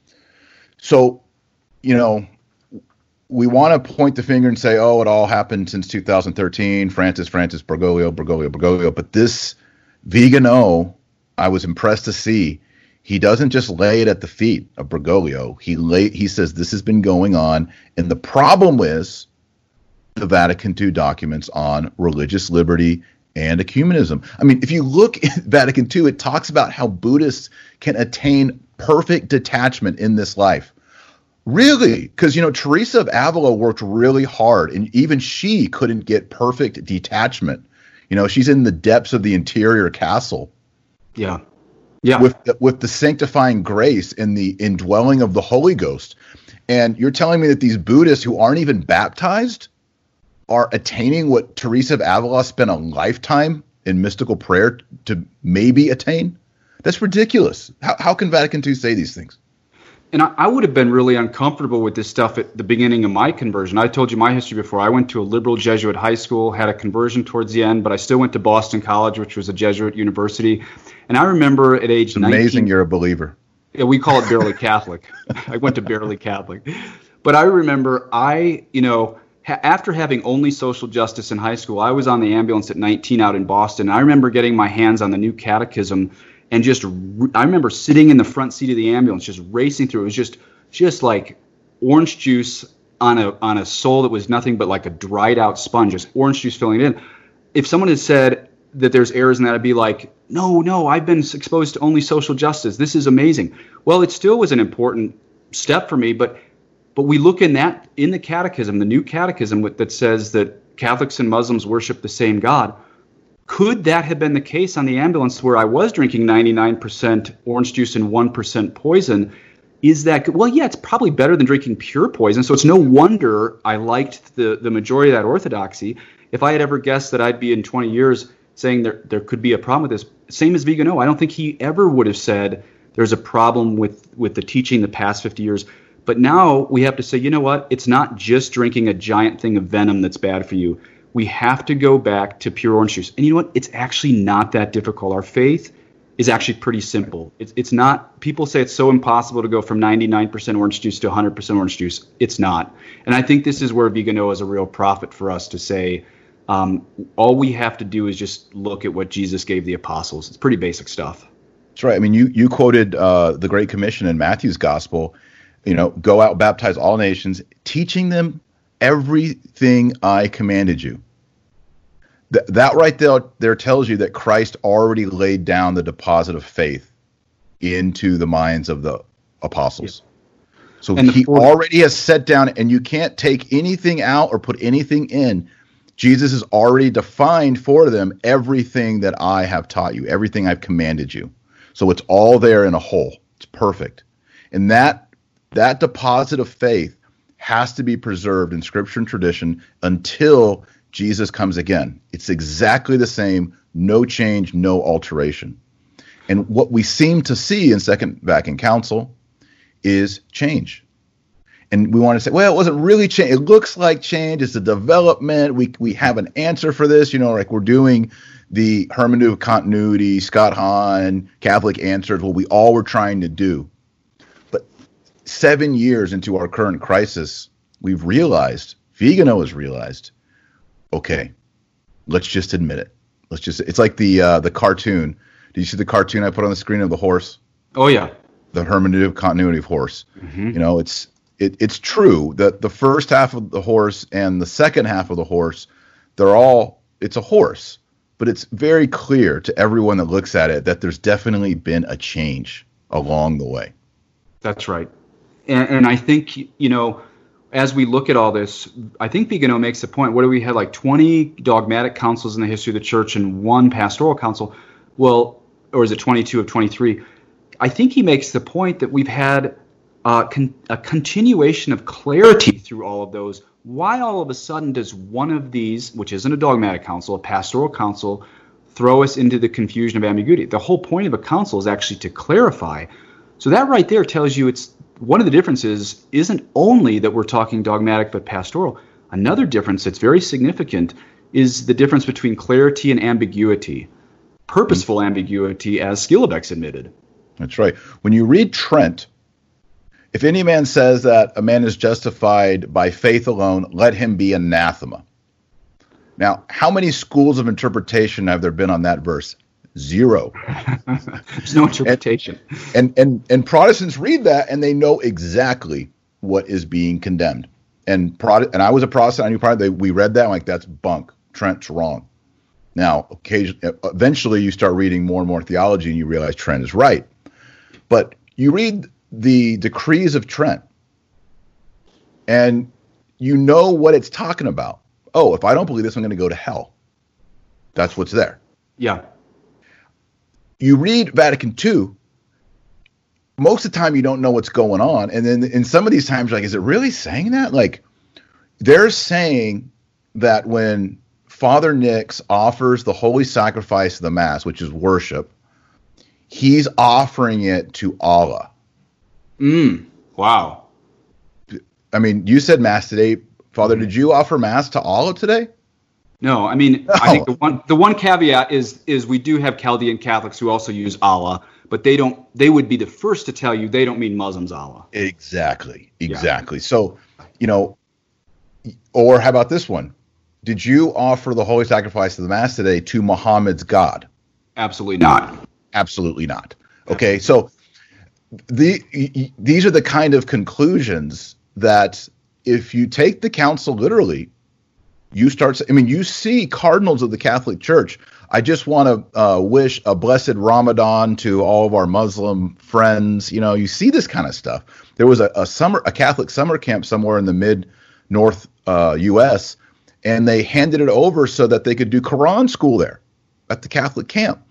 So, you know, we want to point the finger and say, oh, it all happened since two thousand thirteen, Francis, Francis, Bergoglio, Bergoglio, Bergoglio. But this Vigano, I was impressed to see, he doesn't just lay it at the feet of Bergoglio. He lay, he says this has been going on. And the problem is the Vatican Two documents on religious liberty and ecumenism. I mean, if you look at Vatican Two, it talks about how Buddhists can attain perfect detachment in this life. Really? Because, you know, Teresa of Avila worked really hard, and even she couldn't get perfect detachment. You know, she's in the depths of the interior castle. Yeah. Yeah. With the, with the sanctifying grace and the indwelling of the Holy Ghost. And you're telling me that these Buddhists who aren't even baptized are attaining what Teresa of Avila spent a lifetime in mystical prayer to maybe attain? That's ridiculous. How, how can Vatican Two say these things? And I, I would have been really uncomfortable with this stuff at the beginning of my conversion. I told you my history before. I went to a liberal Jesuit high school, had a conversion towards the end, but I still went to Boston College, which was a Jesuit university. And I remember at age it's amazing nineteen, amazing you're a believer. Yeah, we call it barely Catholic. I went to barely Catholic. But I remember I, you know, ha- after having only social justice in high school, I was on the ambulance at nineteen out in Boston. I remember getting my hands on the new catechism and just, I remember sitting in the front seat of the ambulance, just racing through. It was just, just like orange juice on a on a soul that was nothing but like a dried out sponge, just orange juice filling it in. If someone had said that there's errors in that, I'd be like, no, no, I've been exposed to only social justice. This is amazing. Well, it still was an important step for me, but but we look in that in the catechism, the new catechism that says that Catholics and Muslims worship the same God. Could that have been the case on the ambulance where I was drinking ninety-nine percent orange juice and one percent poison? Is that good? Well, yeah, it's probably better than drinking pure poison. So it's no wonder I liked the, the majority of that orthodoxy. If I had ever guessed that I'd be in twenty years saying there there could be a problem with this, same as Vigano, I don't think he ever would have said there's a problem with, with the teaching the past fifty years. But now we have to say, you know what? It's not just drinking a giant thing of venom that's bad for you. We have to go back to pure orange juice. And you know what? It's actually not that difficult. Our faith is actually pretty simple. It's it's not, people say it's so impossible to go from ninety-nine percent orange juice to one hundred percent orange juice. It's not. And I think this is where Vigano is a real prophet for us to say, um, all we have to do is just look at what Jesus gave the apostles. It's pretty basic stuff. That's right. I mean, you, you quoted uh, the Great Commission in Matthew's Gospel, you know, go out, baptize all nations, teaching them everything I commanded you. Th- that right there, there tells you that Christ already laid down the deposit of faith into the minds of the apostles. Yeah. So and he forty- already has set down, and you can't take anything out or put anything in. Jesus has already defined for them everything that I have taught you, everything I've commanded you. So it's all there in a whole. It's perfect. And that that deposit of faith has to be preserved in Scripture and tradition until Jesus comes again. It's exactly the same, no change, no alteration. And what we seem to see in Second Vatican Council is change. And we want to say, well, it wasn't really change. It looks like change. It's a development. We we have an answer for this. You know, like we're doing the hermeneutic of continuity, Scott Hahn, Catholic Answers, what we all were trying to do. But seven years into our current crisis, we've realized, Vigano has realized, okay, let's just admit it. Let's just, it's like the uh, the cartoon. Did you see the cartoon I put on the screen of the horse? Oh, yeah. The hermeneutic of continuity of horse. Mm-hmm. You know, it's it, it's true that the first half of the horse and the second half of the horse, they're all, it's a horse. But it's very clear to everyone that looks at it that there's definitely been a change along the way. That's right. And, and I think, you know, as we look at all this, I think Vigano makes the point, what do we have, like twenty dogmatic councils in the history of the church and one pastoral council? Well, or is it twenty-two of twenty-three? I think he makes the point that we've had uh, con- a continuation of clarity through all of those. Why all of a sudden does one of these, which isn't a dogmatic council, a pastoral council, throw us into the confusion of ambiguity? The whole point of a council is actually to clarify. So that right there tells you it's one of the differences isn't only that we're talking dogmatic but pastoral. Another difference that's very significant is the difference between clarity and ambiguity, purposeful mm-hmm. ambiguity, as Skilobex admitted. That's right. When you read Trent, if any man says that a man is justified by faith alone, let him be anathema. Now, how many schools of interpretation have there been on that verse? Zero. There's no interpretation. And, and and and Protestants read that and they know exactly what is being condemned. And Prot- and I was a Protestant. I knew Protestant. They, we read that. I'm like, that's bunk. Trent's wrong. Now, occasionally, eventually, you start reading more and more theology, and you realize Trent is right. But you read the decrees of Trent, and you know what it's talking about. Oh, if I don't believe this, I'm going to go to hell. That's what's there. Yeah. You read Vatican Two, most of the time you don't know what's going on. And then in some of these times, you're like, is it really saying that? Like, they're saying that when Father Nix offers the holy sacrifice of the Mass, which is worship, he's offering it to Allah. Mm, wow. I mean, you said Mass today. Father, did you offer Mass to Allah today? No, I mean, no. I think the one the one caveat is is we do have Chaldean Catholics who also use Allah, but they don't. They would be the first to tell you they don't mean Muslims Allah. Exactly, exactly. Yeah. So, you know, or how about this one? Did you offer the holy sacrifice of the Mass today to Muhammad's God? Absolutely not. Absolutely not. Okay, so the these are the kind of conclusions that if you take the council literally, you start, I mean, you see cardinals of the Catholic Church. I just want to uh, wish a blessed Ramadan to all of our Muslim friends. You know, you see this kind of stuff. There was a, a summer, a Catholic summer camp somewhere in the mid North uh, U S, and they handed it over so that they could do Quran school there. at the Catholic camp.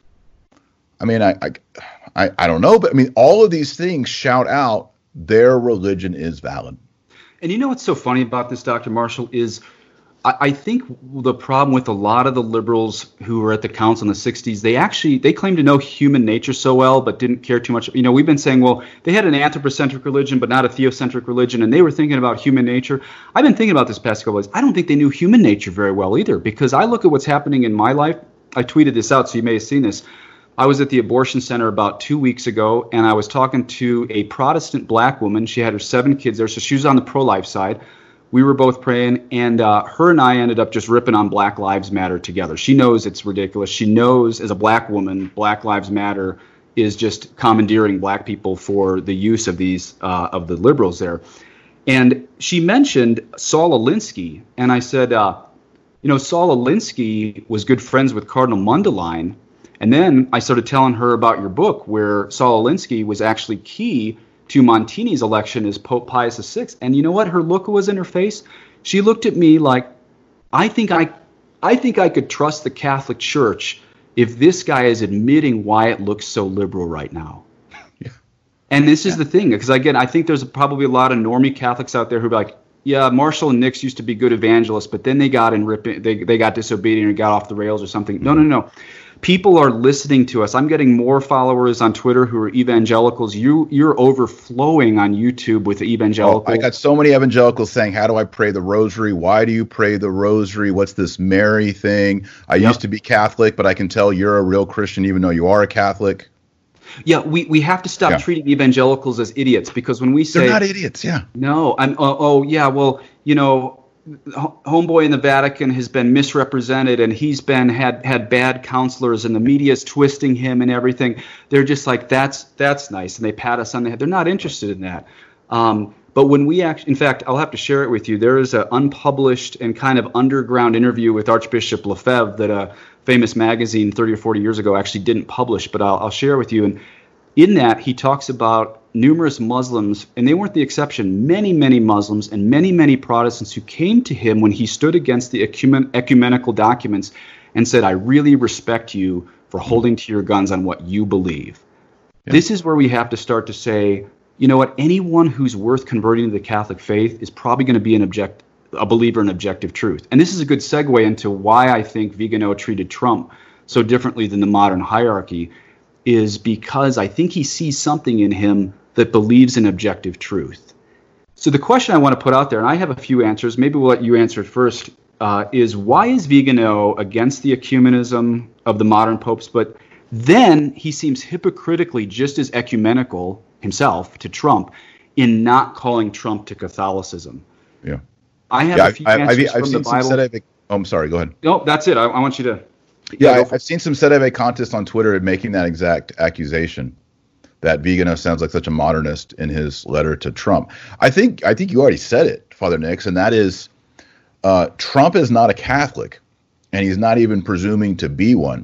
I mean, I, I, I, I don't know, but I mean, all of these things shout out their religion is valid. And you know what's so funny about this, Doctor Marshall, is I, I think the problem with a lot of the liberals who were at the council in the sixties, they actually they claim to know human nature so well, but didn't care too much. You know, we've been saying, well, they had an anthropocentric religion, but not a theocentric religion, and they were thinking about human nature. I've been thinking about this past couple of days. I don't think they knew human nature very well either, because I look at what's happening in my life. I tweeted this out, so you may have seen this. I was at the abortion center about two weeks ago, and I was talking to a Protestant black woman. She had her seven kids there, so she was on the pro-life side. We were both praying, and uh, her and I ended up just ripping on Black Lives Matter together. She knows it's ridiculous. She knows, as a black woman, Black Lives Matter is just commandeering black people for the use of these uh, of the liberals there. And she mentioned Saul Alinsky, and I said, uh, you know, Saul Alinsky was good friends with Cardinal Mundelein. And then I started telling her about your book, where Saul Alinsky was actually key to Montini's election as Pope Pius the Sixth. And you know what? Her look was in her face. She looked at me like, I think I, I think I could trust the Catholic Church if this guy is admitting why it looks so liberal right now. Yeah. And this is yeah. the thing, because again, I think there's probably a lot of normie Catholics out there who be like, yeah, Marshall and Nix used to be good evangelists, but then they got in ripping, they they got disobedient or got off the rails or something. Mm-hmm. No, no, no. People are listening to us. I'm getting more followers on Twitter who are evangelicals. You, you're overflowing on YouTube with evangelicals. Oh, I got so many evangelicals saying, how do I pray the rosary? Why do you pray the rosary? What's this Mary thing? I yep. used to be Catholic, but I can tell you're a real Christian even though you are a Catholic. Yeah, we, we have to stop yeah. treating evangelicals as idiots, because when we say... They're not idiots, yeah. No, I'm, oh, oh, yeah, well, you know... Homeboy in the Vatican has been misrepresented, and he's been had had bad counselors, and the media's twisting him and everything. They're just like, that's that's nice, and they pat us on the head. They're not interested in that. Um, but when we actually, in fact, I'll have to share it with you. There is an unpublished and kind of underground interview with Archbishop Lefebvre that a famous magazine thirty or forty years ago actually didn't publish, but I'll, I'll share with you. And in that, he talks about numerous Muslims, and they weren't the exception, many, many Muslims and many, many Protestants who came to him when he stood against the ecumen- ecumenical documents and said, I really respect you for holding to your guns on what you believe. Yeah. This is where we have to start to say, you know what, anyone who's worth converting to the Catholic faith is probably going to be an object, a believer in objective truth. And this is a good segue into why I think Vigano treated Trump so differently than the modern hierarchy, is because I think he sees something in him that believes in objective truth. So the question I want to put out there, and I have a few answers, maybe we'll let you answer it first, uh, is why is Vigano against the ecumenism of the modern popes, but then he seems hypocritically just as ecumenical himself to Trump in not calling Trump to Catholicism? Yeah. I have yeah, a few I, answers I've, I've from seen the Bible. Some Sedeve, oh, I'm sorry, go ahead. No, that's it. I, I want you to... Yeah, yeah I, I've seen some Sedeve contests on Twitter making that exact accusation, that Vigano sounds like such a modernist in his letter to Trump. I think I think you already said it, Father Nix, and that is uh, Trump is not a Catholic, and he's not even presuming to be one.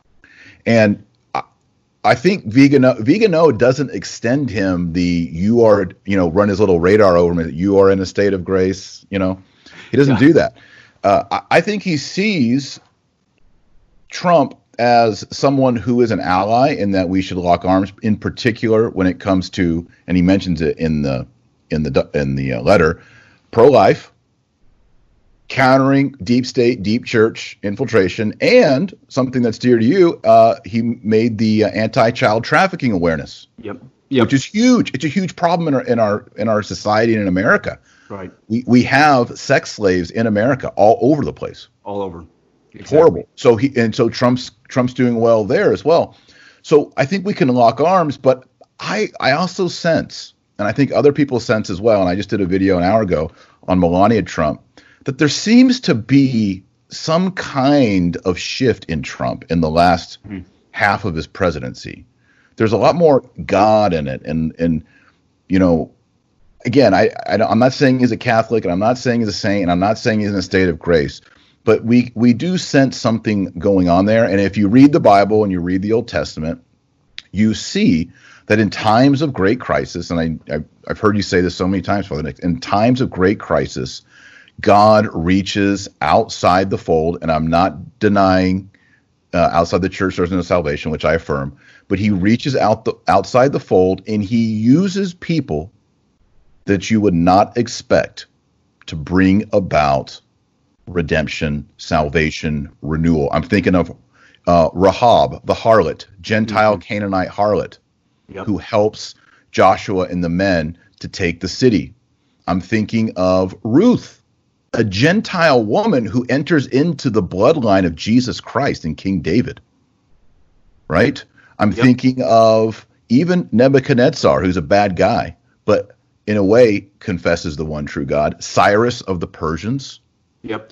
And I, I think Vigano, Vigano doesn't extend him the you are, you know, run his little radar over him, you are in a state of grace, you know. He doesn't yeah. do that. Uh, I, I think he sees Trump as someone who is an ally, in that we should lock arms, in particular when it comes to, and he mentions it in the in the in the uh, letter, pro-life, countering deep state, deep church infiltration, and something that's dear to you, uh, he made the uh, anti-child trafficking awareness. Yep. Yep. Which is huge. It's a huge problem in our in our in our society and in America. Right. We we have sex slaves in America all over the place. All over. Exactly. Horrible. So he and so Trump's Trump's doing well there as well. So I think we can lock arms, but I I also sense, and I think other people sense as well, and I just did a video an hour ago on Melania Trump, that there seems to be some kind of shift in Trump in the last mm-hmm. half of his presidency. There's a lot more God in it, and and you know, again, I, I I'm not saying he's a Catholic, and I'm not saying he's a saint, and I'm not saying he's in a state of grace. But we we do sense something going on there. And if you read the Bible and you read the Old Testament, you see that in times of great crisis, and I, I've heard you say this so many times, Father Nick, in times of great crisis, God reaches outside the fold, and I'm not denying Uh, outside the church, there's no salvation, which I affirm. But he reaches out the, outside the fold, and he uses people that you would not expect to bring about redemption, salvation, renewal. I'm thinking of uh, Rahab, the harlot, Gentile mm-hmm. Canaanite harlot, yep. who helps Joshua and the men to take the city. I'm thinking of Ruth, a Gentile woman who enters into the bloodline of Jesus Christ and King David. Right? I'm yep. thinking of even Nebuchadnezzar, who's a bad guy, but in a way confesses the one true God. Cyrus of the Persians. Yep.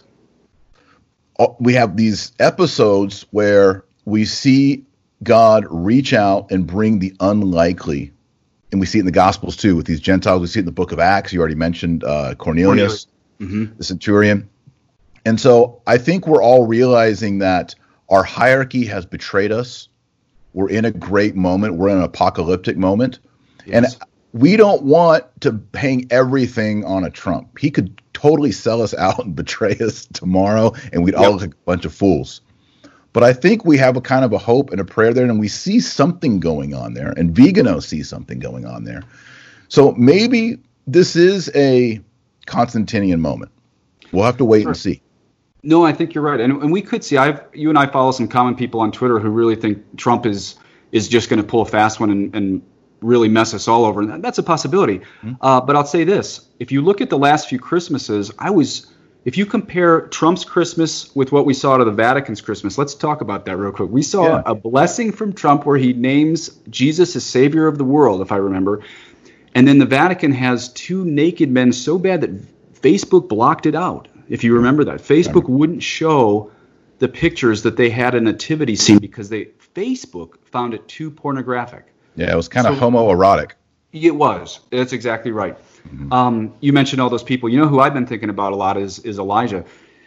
We have these episodes where we see God reach out and bring the unlikely. And we see it in the Gospels too with these Gentiles. We see it in the book of Acts. You already mentioned uh, Cornelius, Cornelius. Mm-hmm. the centurion. And so I think we're all realizing that our hierarchy has betrayed us. We're in a great moment. We're in an apocalyptic moment. Yes. And we don't want to hang everything on a Trump. He could totally sell us out and betray us tomorrow, and we'd yep. all look like a bunch of fools. But I think we have a kind of a hope and a prayer there, and we see something going on there, and Vigano sees something going on there. So maybe this is a Constantinian moment. We'll have to wait sure. and see. No, I think you're right, and and we could see. I've you and I follow some common people on Twitter who really think Trump is is just going to pull a fast one and, and really mess us all over, and that's a possibility. Mm-hmm. Uh, but I'll say this: if you look at the last few Christmases, I was. If you compare Trump's Christmas with what we saw to the Vatican's Christmas, let's talk about that real quick. We saw yeah. a blessing from Trump where he names Jesus as Savior of the world, if I remember. And then the Vatican has two naked men so bad that Facebook blocked it out, if you remember that. Facebook wouldn't show the pictures that they had a nativity scene because they Facebook found it too pornographic. Yeah, it was kind of so, homoerotic. It was. That's exactly right. Mm-hmm. Um, you mentioned all those people. You know who I've been thinking about a lot is, is Elijah.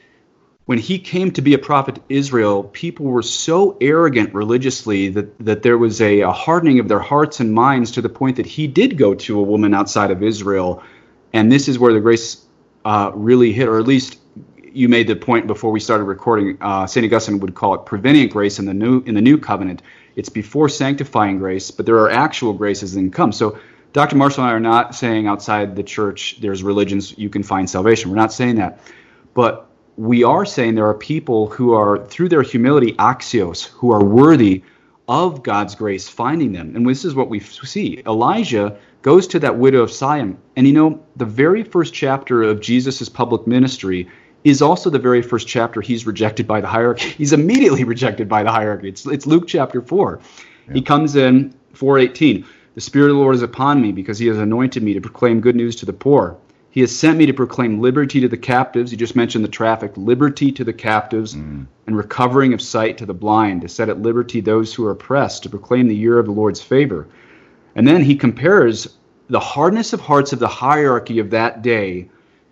When he came to be a prophet to Israel, people were so arrogant religiously that, that there was a, a hardening of their hearts and minds to the point that he did go to a woman outside of Israel. And this is where the grace uh, really hit, or at least you made the point before we started recording. Uh, Saint Augustine would call it prevenient grace in the new in the new covenant. It's before sanctifying grace, but there are actual graces that can come. So Doctor Marshall and I are not saying outside the church there's religions you can find salvation. We're not saying that. But we are saying there are people who are, through their humility, axios, who are worthy of God's grace finding them. And this is what we see. Elijah goes to that widow of Syrian. And you know, the very first chapter of Jesus' public ministry is also the very first chapter he's rejected by the hierarchy. He's immediately rejected by the hierarchy. It's, it's Luke chapter four. Yeah. He comes in, four eighteen. The Spirit of the Lord is upon me because he has anointed me to proclaim good news to the poor. He has sent me to proclaim liberty to the captives. You just mentioned the traffic. Liberty to the captives mm. and recovering of sight to the blind, to set at liberty those who are oppressed, to proclaim the year of the Lord's favor. And then he compares the hardness of hearts of the hierarchy of that day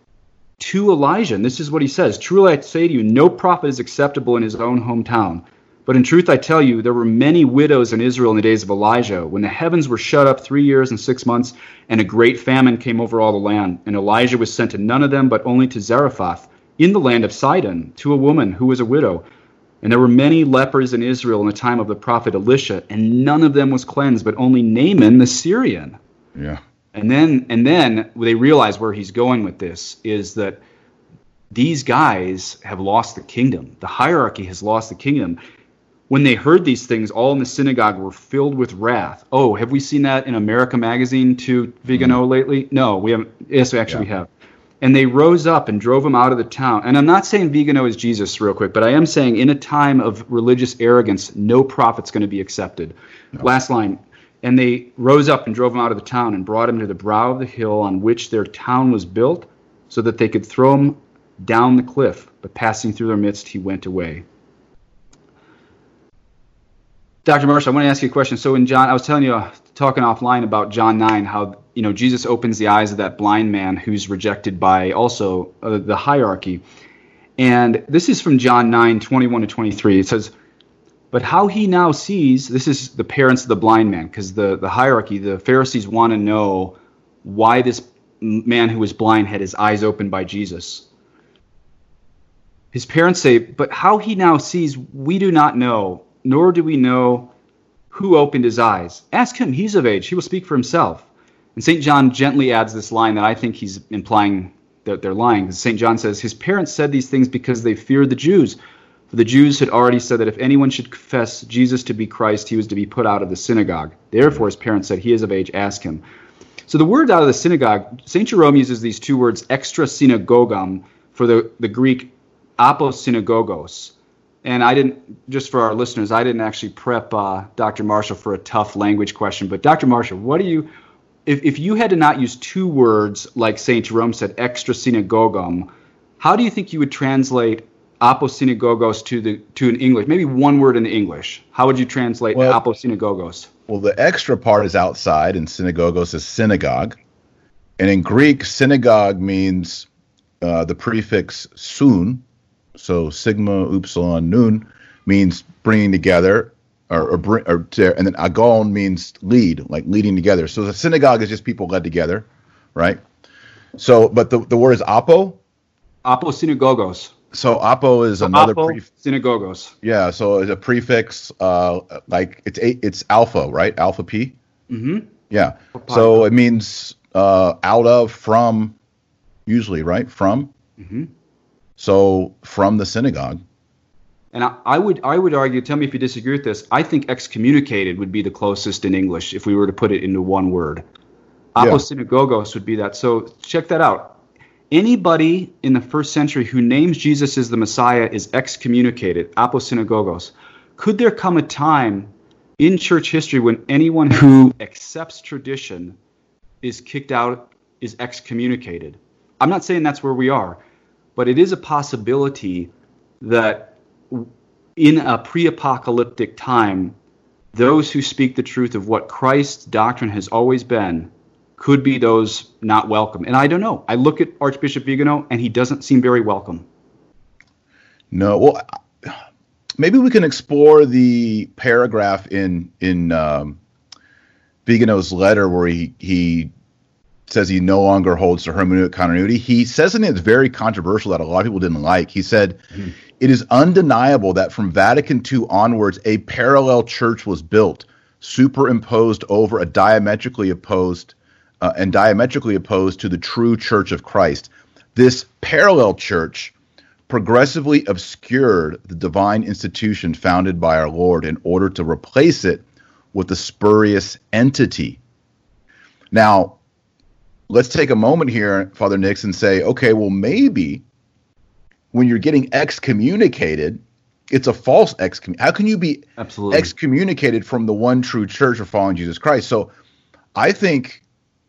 to Elijah. And this is what he says. Truly I say to you, no prophet is acceptable in his own hometown. But in truth, I tell you, there were many widows in Israel in the days of Elijah, when the heavens were shut up three years and six months, and a great famine came over all the land. And Elijah was sent to none of them, but only to Zarephath, in the land of Sidon, to a woman who was a widow. And there were many lepers in Israel in the time of the prophet Elisha, and none of them was cleansed, but only Naaman the Syrian. Yeah. And then, and then they realize where he's going with this is that these guys have lost the kingdom. The hierarchy has lost the kingdom. When they heard these things, all in the synagogue were filled with wrath. Oh, have we seen that in America Magazine to Vigano mm-hmm. lately? No, we haven't. Yes, we actually yeah. have. And they rose up and drove him out of the town. And I'm not saying Vigano is Jesus real quick, but I am saying in a time of religious arrogance, no prophet's going to be accepted. No. Last line. And they rose up and drove him out of the town and brought him to the brow of the hill on which their town was built, so that they could throw him down the cliff. But passing through their midst, he went away. Doctor Marshall, I want to ask you a question. So in John, I was telling you, uh, talking offline about John nine, how you know Jesus opens the eyes of that blind man who's rejected by also uh, the hierarchy. And this is from John nine, twenty-one to twenty-three. It says, but how he now sees, this is the parents of the blind man, because the, the hierarchy, the Pharisees want to know why this man who was blind had his eyes opened by Jesus. his parents say, but how he now sees, we do not know, nor do we know who opened his eyes. Ask him, he's of age, he will speak for himself. And Saint John gently adds this line that I think he's implying that they're lying. Saint John says, his parents said these things because they feared the Jews. For the Jews had already said that if anyone should confess Jesus to be Christ, he was to be put out of the synagogue. Therefore, his parents said, he is of age, ask him. So the word out of the synagogue, Saint Jerome uses these two words, extra synagogum, for the, the Greek aposynagogos. And I didn't, just for our listeners, I didn't actually prep uh, Doctor Marshall for a tough language question. But Doctor Marshall, what do you, if, if you had to not use two words, like Saint Jerome said, extra synagogum, how do you think you would translate aposynagogos to the to an English? Maybe one word in English. How would you translate well, aposynagogos? Well, the extra part is outside, and synagogos is synagogue. And in Greek, synagogue means uh, the prefix sun, so sigma, upsilon, nun, means bringing together, or, or, bring, or and then agon means lead, like leading together. So the synagogue is just people led together, right? So, but the, the word is apo? Aposynagogos. So apo is so another apo, prefix. Synagogos. Yeah, so it's a prefix, uh, like it's a, it's alpha, right? Alpha P. Mm-hmm. Yeah. So it means uh, out of, from, usually, right? From. Mm-hmm. So from the synagogue. And I, I would I would argue, tell me if you disagree with this, I think excommunicated would be the closest in English if we were to put it into one word. Aposynagogos would be that. So check that out. Anybody in the first century who names Jesus as the Messiah is excommunicated, aposynagogos. Could there come a time in church history when anyone who accepts tradition is kicked out, is excommunicated? I'm not saying that's where we are, but it is a possibility that in a pre-apocalyptic time, those who speak the truth of what Christ's doctrine has always been could be those not welcome. And I don't know. I look at Archbishop Vigano, and he doesn't seem very welcome. No, well, maybe we can explore the paragraph in in um, Vigano's letter where he, he says he no longer holds to hermeneutic continuity. He says something that's very controversial that a lot of people didn't like. He said, mm-hmm. It is undeniable that from Vatican Two onwards, a parallel church was built, superimposed over a diametrically opposed Uh, and diametrically opposed to the true Church of Christ. This parallel church progressively obscured the divine institution founded by our Lord in order to replace it with a spurious entity. Now, let's take a moment here, Father Nix, and say, okay, well, maybe when you're getting excommunicated, it's a false excommunication. How can you be Absolutely. excommunicated from the one true church of following Jesus Christ? So I think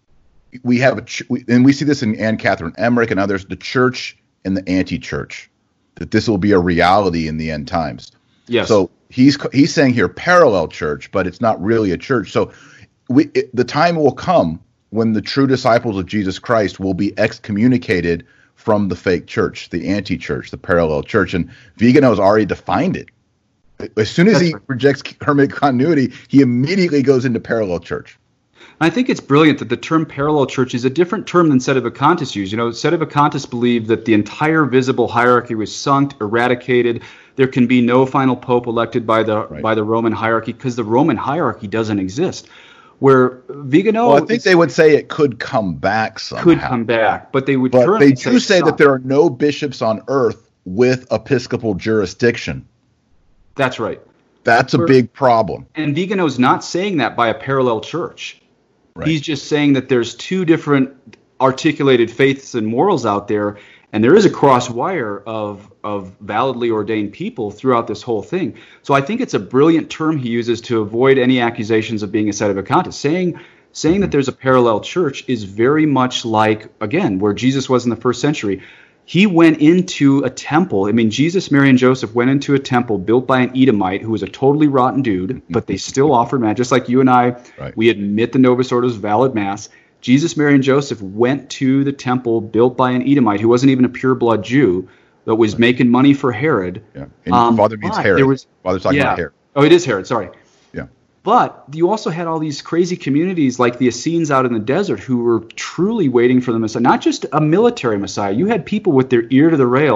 we have a, ch- we, and we see this in Anne Catherine Emmerich and others, the church and the anti-church, that this will be a reality in the end times. Yes. So he's he's saying here parallel church, but it's not really a church. So we, it, the time will come when the true disciples of Jesus Christ will be excommunicated from the fake church, the anti-church, the parallel church. And Vigano has already defined it. As soon as he rejects hermetic continuity, he immediately goes into parallel church. I think it's brilliant that the term parallel church is a different term than Sedevacantists used. You know, Sedevacantists believed that the entire visible hierarchy was sunk, eradicated. There can be no final pope elected by the right. by the Roman hierarchy because the Roman hierarchy doesn't exist. Where Vigano, well, I think they would say it could come back somehow. Could come back, but they would. But they do say, say that there are no bishops on earth with episcopal jurisdiction. That's right. That's a Where, big problem. And Vigano's not saying that by a parallel church. Right. He's just saying that there's two different articulated faiths and morals out there, and there is a cross wire of of validly ordained people throughout this whole thing. So I think it's a brilliant term he uses to avoid any accusations of being a Sedevacantist. Saying saying that there's a parallel church is very much like, again, where Jesus was in the first century. He went into a temple. I mean, Jesus, Mary, and Joseph went into a temple built by an Edomite who was a totally rotten dude, but they still offered mass. Just like you and I, right. We admit the Novus Ordo's valid mass. Jesus, Mary, and Joseph went to the temple built by an Edomite who wasn't even a pure-blood Jew, but was right. making money for Herod. Yeah. And um, Father means Herod. There was, Father's talking yeah. about Herod. Oh, it is Herod, sorry. Yeah. But you also had all these crazy communities like the Essenes out in the desert who were truly waiting for the Messiah, not just a military Messiah. You had people with their ear to the rail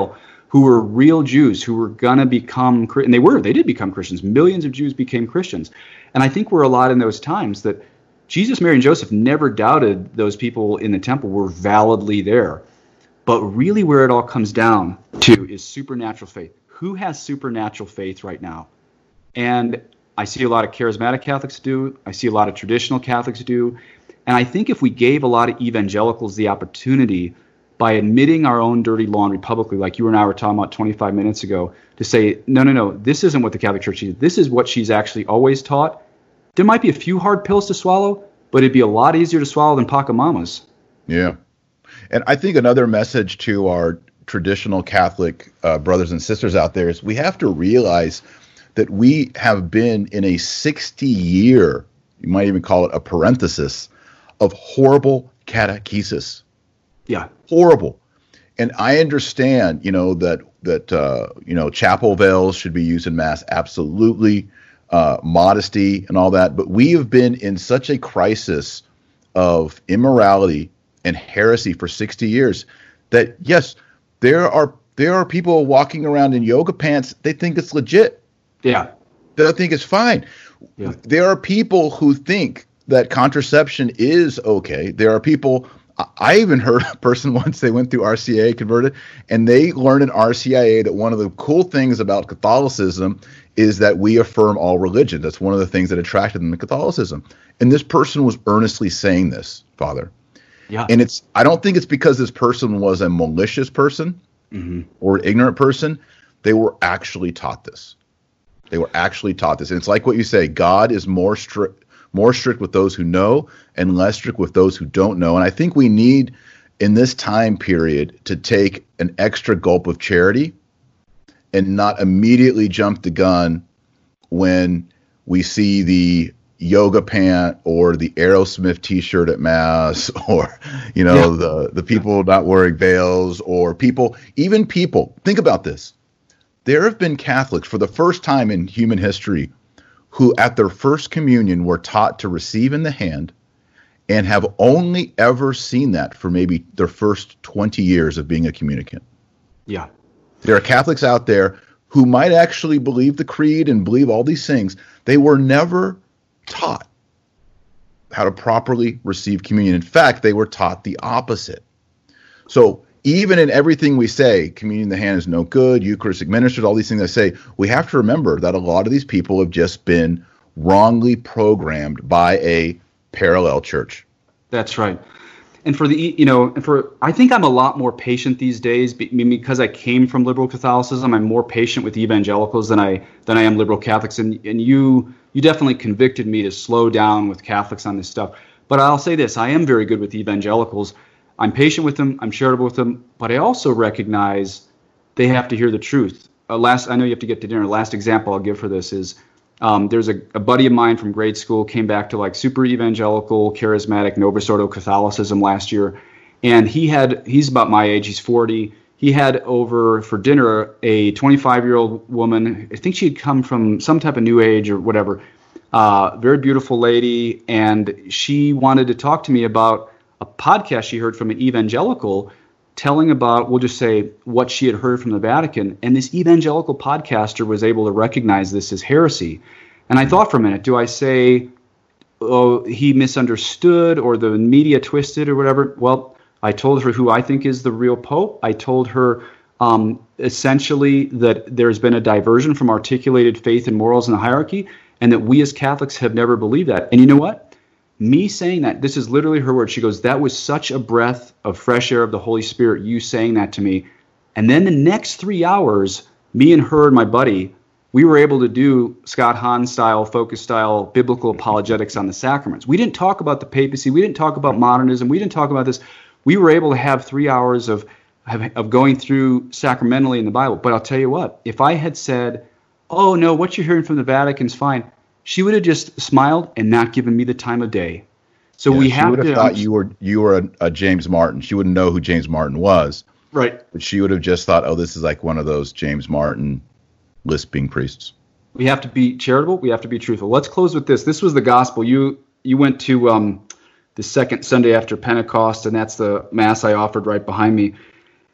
who were real Jews, who were going to become, and they were, they did become Christians. Millions of Jews became Christians. And I think we're a lot in those times that Jesus, Mary, and Joseph never doubted those people in the temple were validly there. But really where it all comes down to is supernatural faith. Who has supernatural faith right now? And I see a lot of charismatic Catholics do. I see a lot of traditional Catholics do. And I think if we gave a lot of evangelicals the opportunity by admitting our own dirty laundry publicly, like you and I were talking about twenty-five minutes ago, to say, no, no, no, this isn't what the Catholic Church is. This is what she's actually always taught. There might be a few hard pills to swallow, but it'd be a lot easier to swallow than Pacamamas. Yeah. And I think another message to our traditional Catholic uh, brothers and sisters out there is we have to realize that we have been in a sixty-year, you might even call it a parenthesis, of horrible catechesis. Yeah. Horrible. And I understand, you know, that, that uh, you know, chapel veils should be used in Mass, absolutely, uh, modesty and all that. But we have been in such a crisis of immorality and heresy for sixty years that, yes, there are there are people walking around in yoga pants. They think it's legit. Yeah. They think it's fine. Yeah. There are people who think that contraception is okay. There are people, I even heard a person once, they went through R C I A, converted, and they learned in R C I A that one of the cool things about Catholicism is that we affirm all religions. That's one of the things that attracted them to Catholicism. And this person was earnestly saying this, Father. Yeah. And it's, I don't think it's because this person was a malicious person mm-hmm. or an ignorant person. They were actually taught this. They were actually taught this. And it's like what you say, God is more strict, more strict with those who know and less strict with those who don't know. And I think we need in this time period to take an extra gulp of charity and not immediately jump the gun when we see the yoga pant or the Aerosmith t-shirt at Mass, or, you know, yeah. the, the people not wearing veils, or people, even people, think about this. There have been Catholics for the first time in human history who at their first communion were taught to receive in the hand and have only ever seen that for maybe their first twenty years of being a communicant. Yeah. There are Catholics out there who might actually believe the creed and believe all these things. They were never taught how to properly receive communion. In fact, they were taught the opposite. So even in everything we say, communion in the hand is no good, Eucharistic ministers, all these things I say, we have to remember that a lot of these people have just been wrongly programmed by a parallel church. That's right. And for the, you know, and for, I think I'm a lot more patient these days because I came from liberal Catholicism. I'm more patient with evangelicals than I than I am liberal Catholics. And and you you definitely convicted me to slow down with Catholics on this stuff. But I'll say this: I am very good with evangelicals. I'm patient with them. I'm charitable with them. But I also recognize they have to hear the truth. Uh, last, I know you have to get to dinner. Last example I'll give for this is um, there's a, a buddy of mine from grade school came back to like super evangelical, charismatic, Novus Ordo Catholicism last year, and he had he's about my age. He's forty. He had over for dinner a twenty-five-year-old woman. I think she'd come from some type of New Age or whatever. Uh, very beautiful lady, and she wanted to talk to me about a podcast she heard from an evangelical telling about, we'll just say, what she had heard from the Vatican. And this evangelical podcaster was able to recognize this as heresy. And I thought for a minute, do I say, oh, he misunderstood or the media twisted or whatever? Well, I told her who I think is the real Pope. I told her um, essentially that there's been a diversion from articulated faith and morals in the hierarchy, and that we as Catholics have never believed that. And you know what? Me saying that, this is literally her word. She goes, that was such a breath of fresh air of the Holy Spirit, you saying that to me. And then the next three hours, me and her and my buddy, we were able to do Scott Hahn style, focus style, biblical apologetics on the sacraments. We didn't talk about the papacy. We didn't talk about modernism. We didn't talk about this. We were able to have three hours of, of going through sacramentally in the Bible. But I'll tell you what, if I had said, oh, no, what you're hearing from the Vatican's fine, she would have just smiled and not given me the time of day. So yeah, we have to. She would have to, thought you were you were a, a James Martin. She wouldn't know who James Martin was. Right. But she would have just thought, oh, this is like one of those James Martin lisping priests. We have to be charitable. We have to be truthful. Let's close with this. This was the gospel. You you went to um, the second Sunday after Pentecost, and that's the Mass I offered right behind me.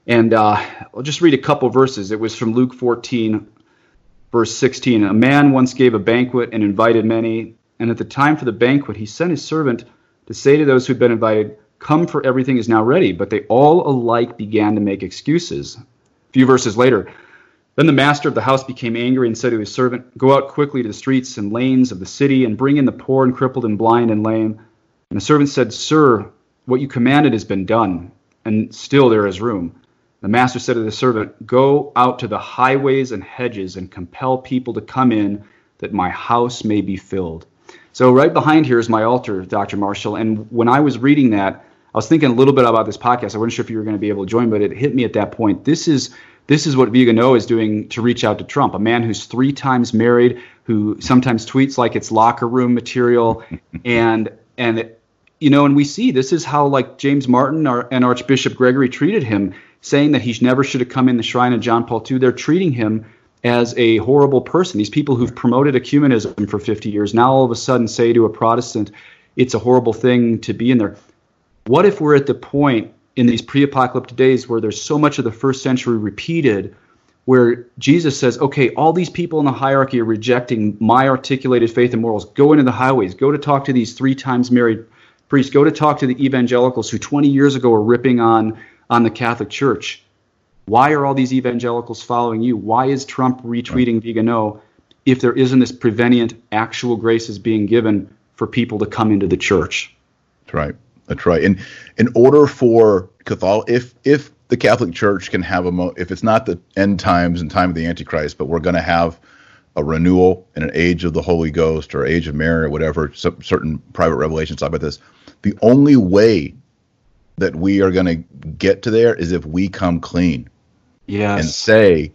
And uh, I'll just read a couple verses. It was from Luke fourteen, verse sixteen. A man once gave a banquet and invited many, and at the time for the banquet he sent his servant to say to those who had been invited, "Come, for everything is now ready." But they all alike began to make excuses. A few verses later, then the master of the house became angry and said to his servant, "Go out quickly to the streets and lanes of the city and bring in the poor and crippled and blind and lame." And the servant said, "Sir, what you commanded has been done, and still there is room." The master said to the servant, "Go out to the highways and hedges and compel people to come in, that my house may be filled." So right behind here is my altar, Doctor Marshall. And when I was reading that, I was thinking a little bit about this podcast. I wasn't sure if you were going to be able to join, but it hit me at that point. This is this is what Vigano is doing to reach out to Trump, a man who's three times married, who sometimes tweets like it's locker room material, and and you know, and we see this is how like James Martin or, and Archbishop Gregory treated him, saying that he never should have come in the shrine of John Paul the Second. They're treating him as a horrible person. These people who've promoted ecumenism for fifty years now all of a sudden say to a Protestant, it's a horrible thing to be in there. What if we're at the point in these pre-apocalyptic days where there's so much of the first century repeated, where Jesus says, okay, all these people in the hierarchy are rejecting my articulated faith and morals. Go into the highways. Go to talk to these three times married priests. Go to talk to the evangelicals who twenty years ago were ripping on, on the Catholic Church. Why are all these evangelicals following you? Why is Trump retweeting Vigano if there isn't this prevenient actual graces being given for people to come into the church? That's right. That's right. And in order for Catholic, if if the Catholic Church can have a, mo- if it's not the end times and time of the Antichrist, but we're going to have a renewal in an age of the Holy Ghost or age of Mary or whatever, some certain private revelations about this, the only way that we are going to get to there is if we come clean. Yes. And say,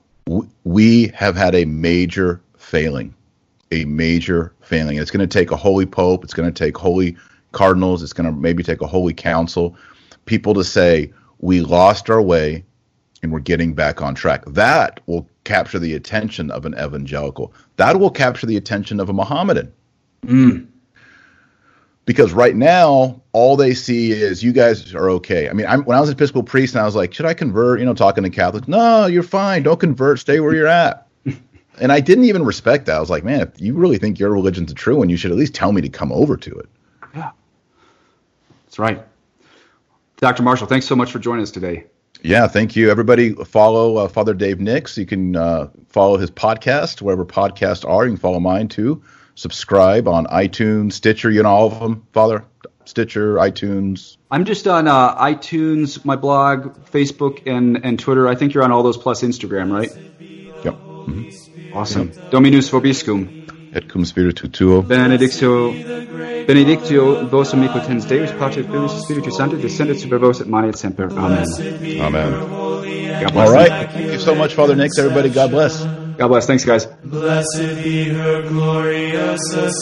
we have had a major failing, a major failing. It's going to take a holy pope. It's going to take holy cardinals. It's going to maybe take a holy council, people to say, we lost our way and we're getting back on track. That will capture the attention of an evangelical. That will capture the attention of a Mohammedan. Mm. Because right now, all they see is you guys are okay. I mean, I'm, when I was an Episcopal priest and I was like, should I convert? You know, talking to Catholics. No, you're fine. Don't convert. Stay where you're at. And I didn't even respect that. I was like, man, if you really think your religion's a true one, you should at least tell me to come over to it. Yeah, that's right. Doctor Marshall, thanks so much for joining us today. Yeah, thank you. Everybody follow uh, Father Dave Nix. You can uh, follow his podcast, wherever podcasts are. You can follow mine too. Subscribe on iTunes, Stitcher, you know, all of them, Father. Stitcher, iTunes. I'm just on uh, iTunes, my blog, Facebook, and, and Twitter. I think you're on all those plus Instagram, right? Yep. Mm-hmm. Awesome. Yep. Dominus vobiscum. Et cum spiritu tuo. Benedictio, benedictio vos omnipotens Deus, Pater Filius Spiritus Sanctus, descendit super vos et manet semper. Amen. Amen. All right. Thank you so much, Father Nix. Everybody, God bless. God bless. Thanks, guys. Blessed be her glorious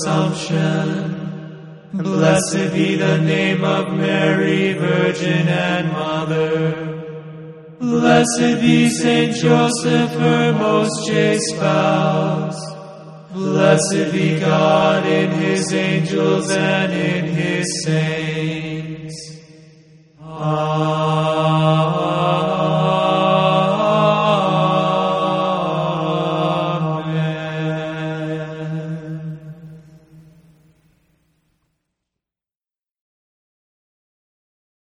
Assumption. Blessed be the name of Mary, Virgin and Mother. Blessed be Saint Joseph, her most chaste spouse. Blessed be God in his angels and in his saints. Amen.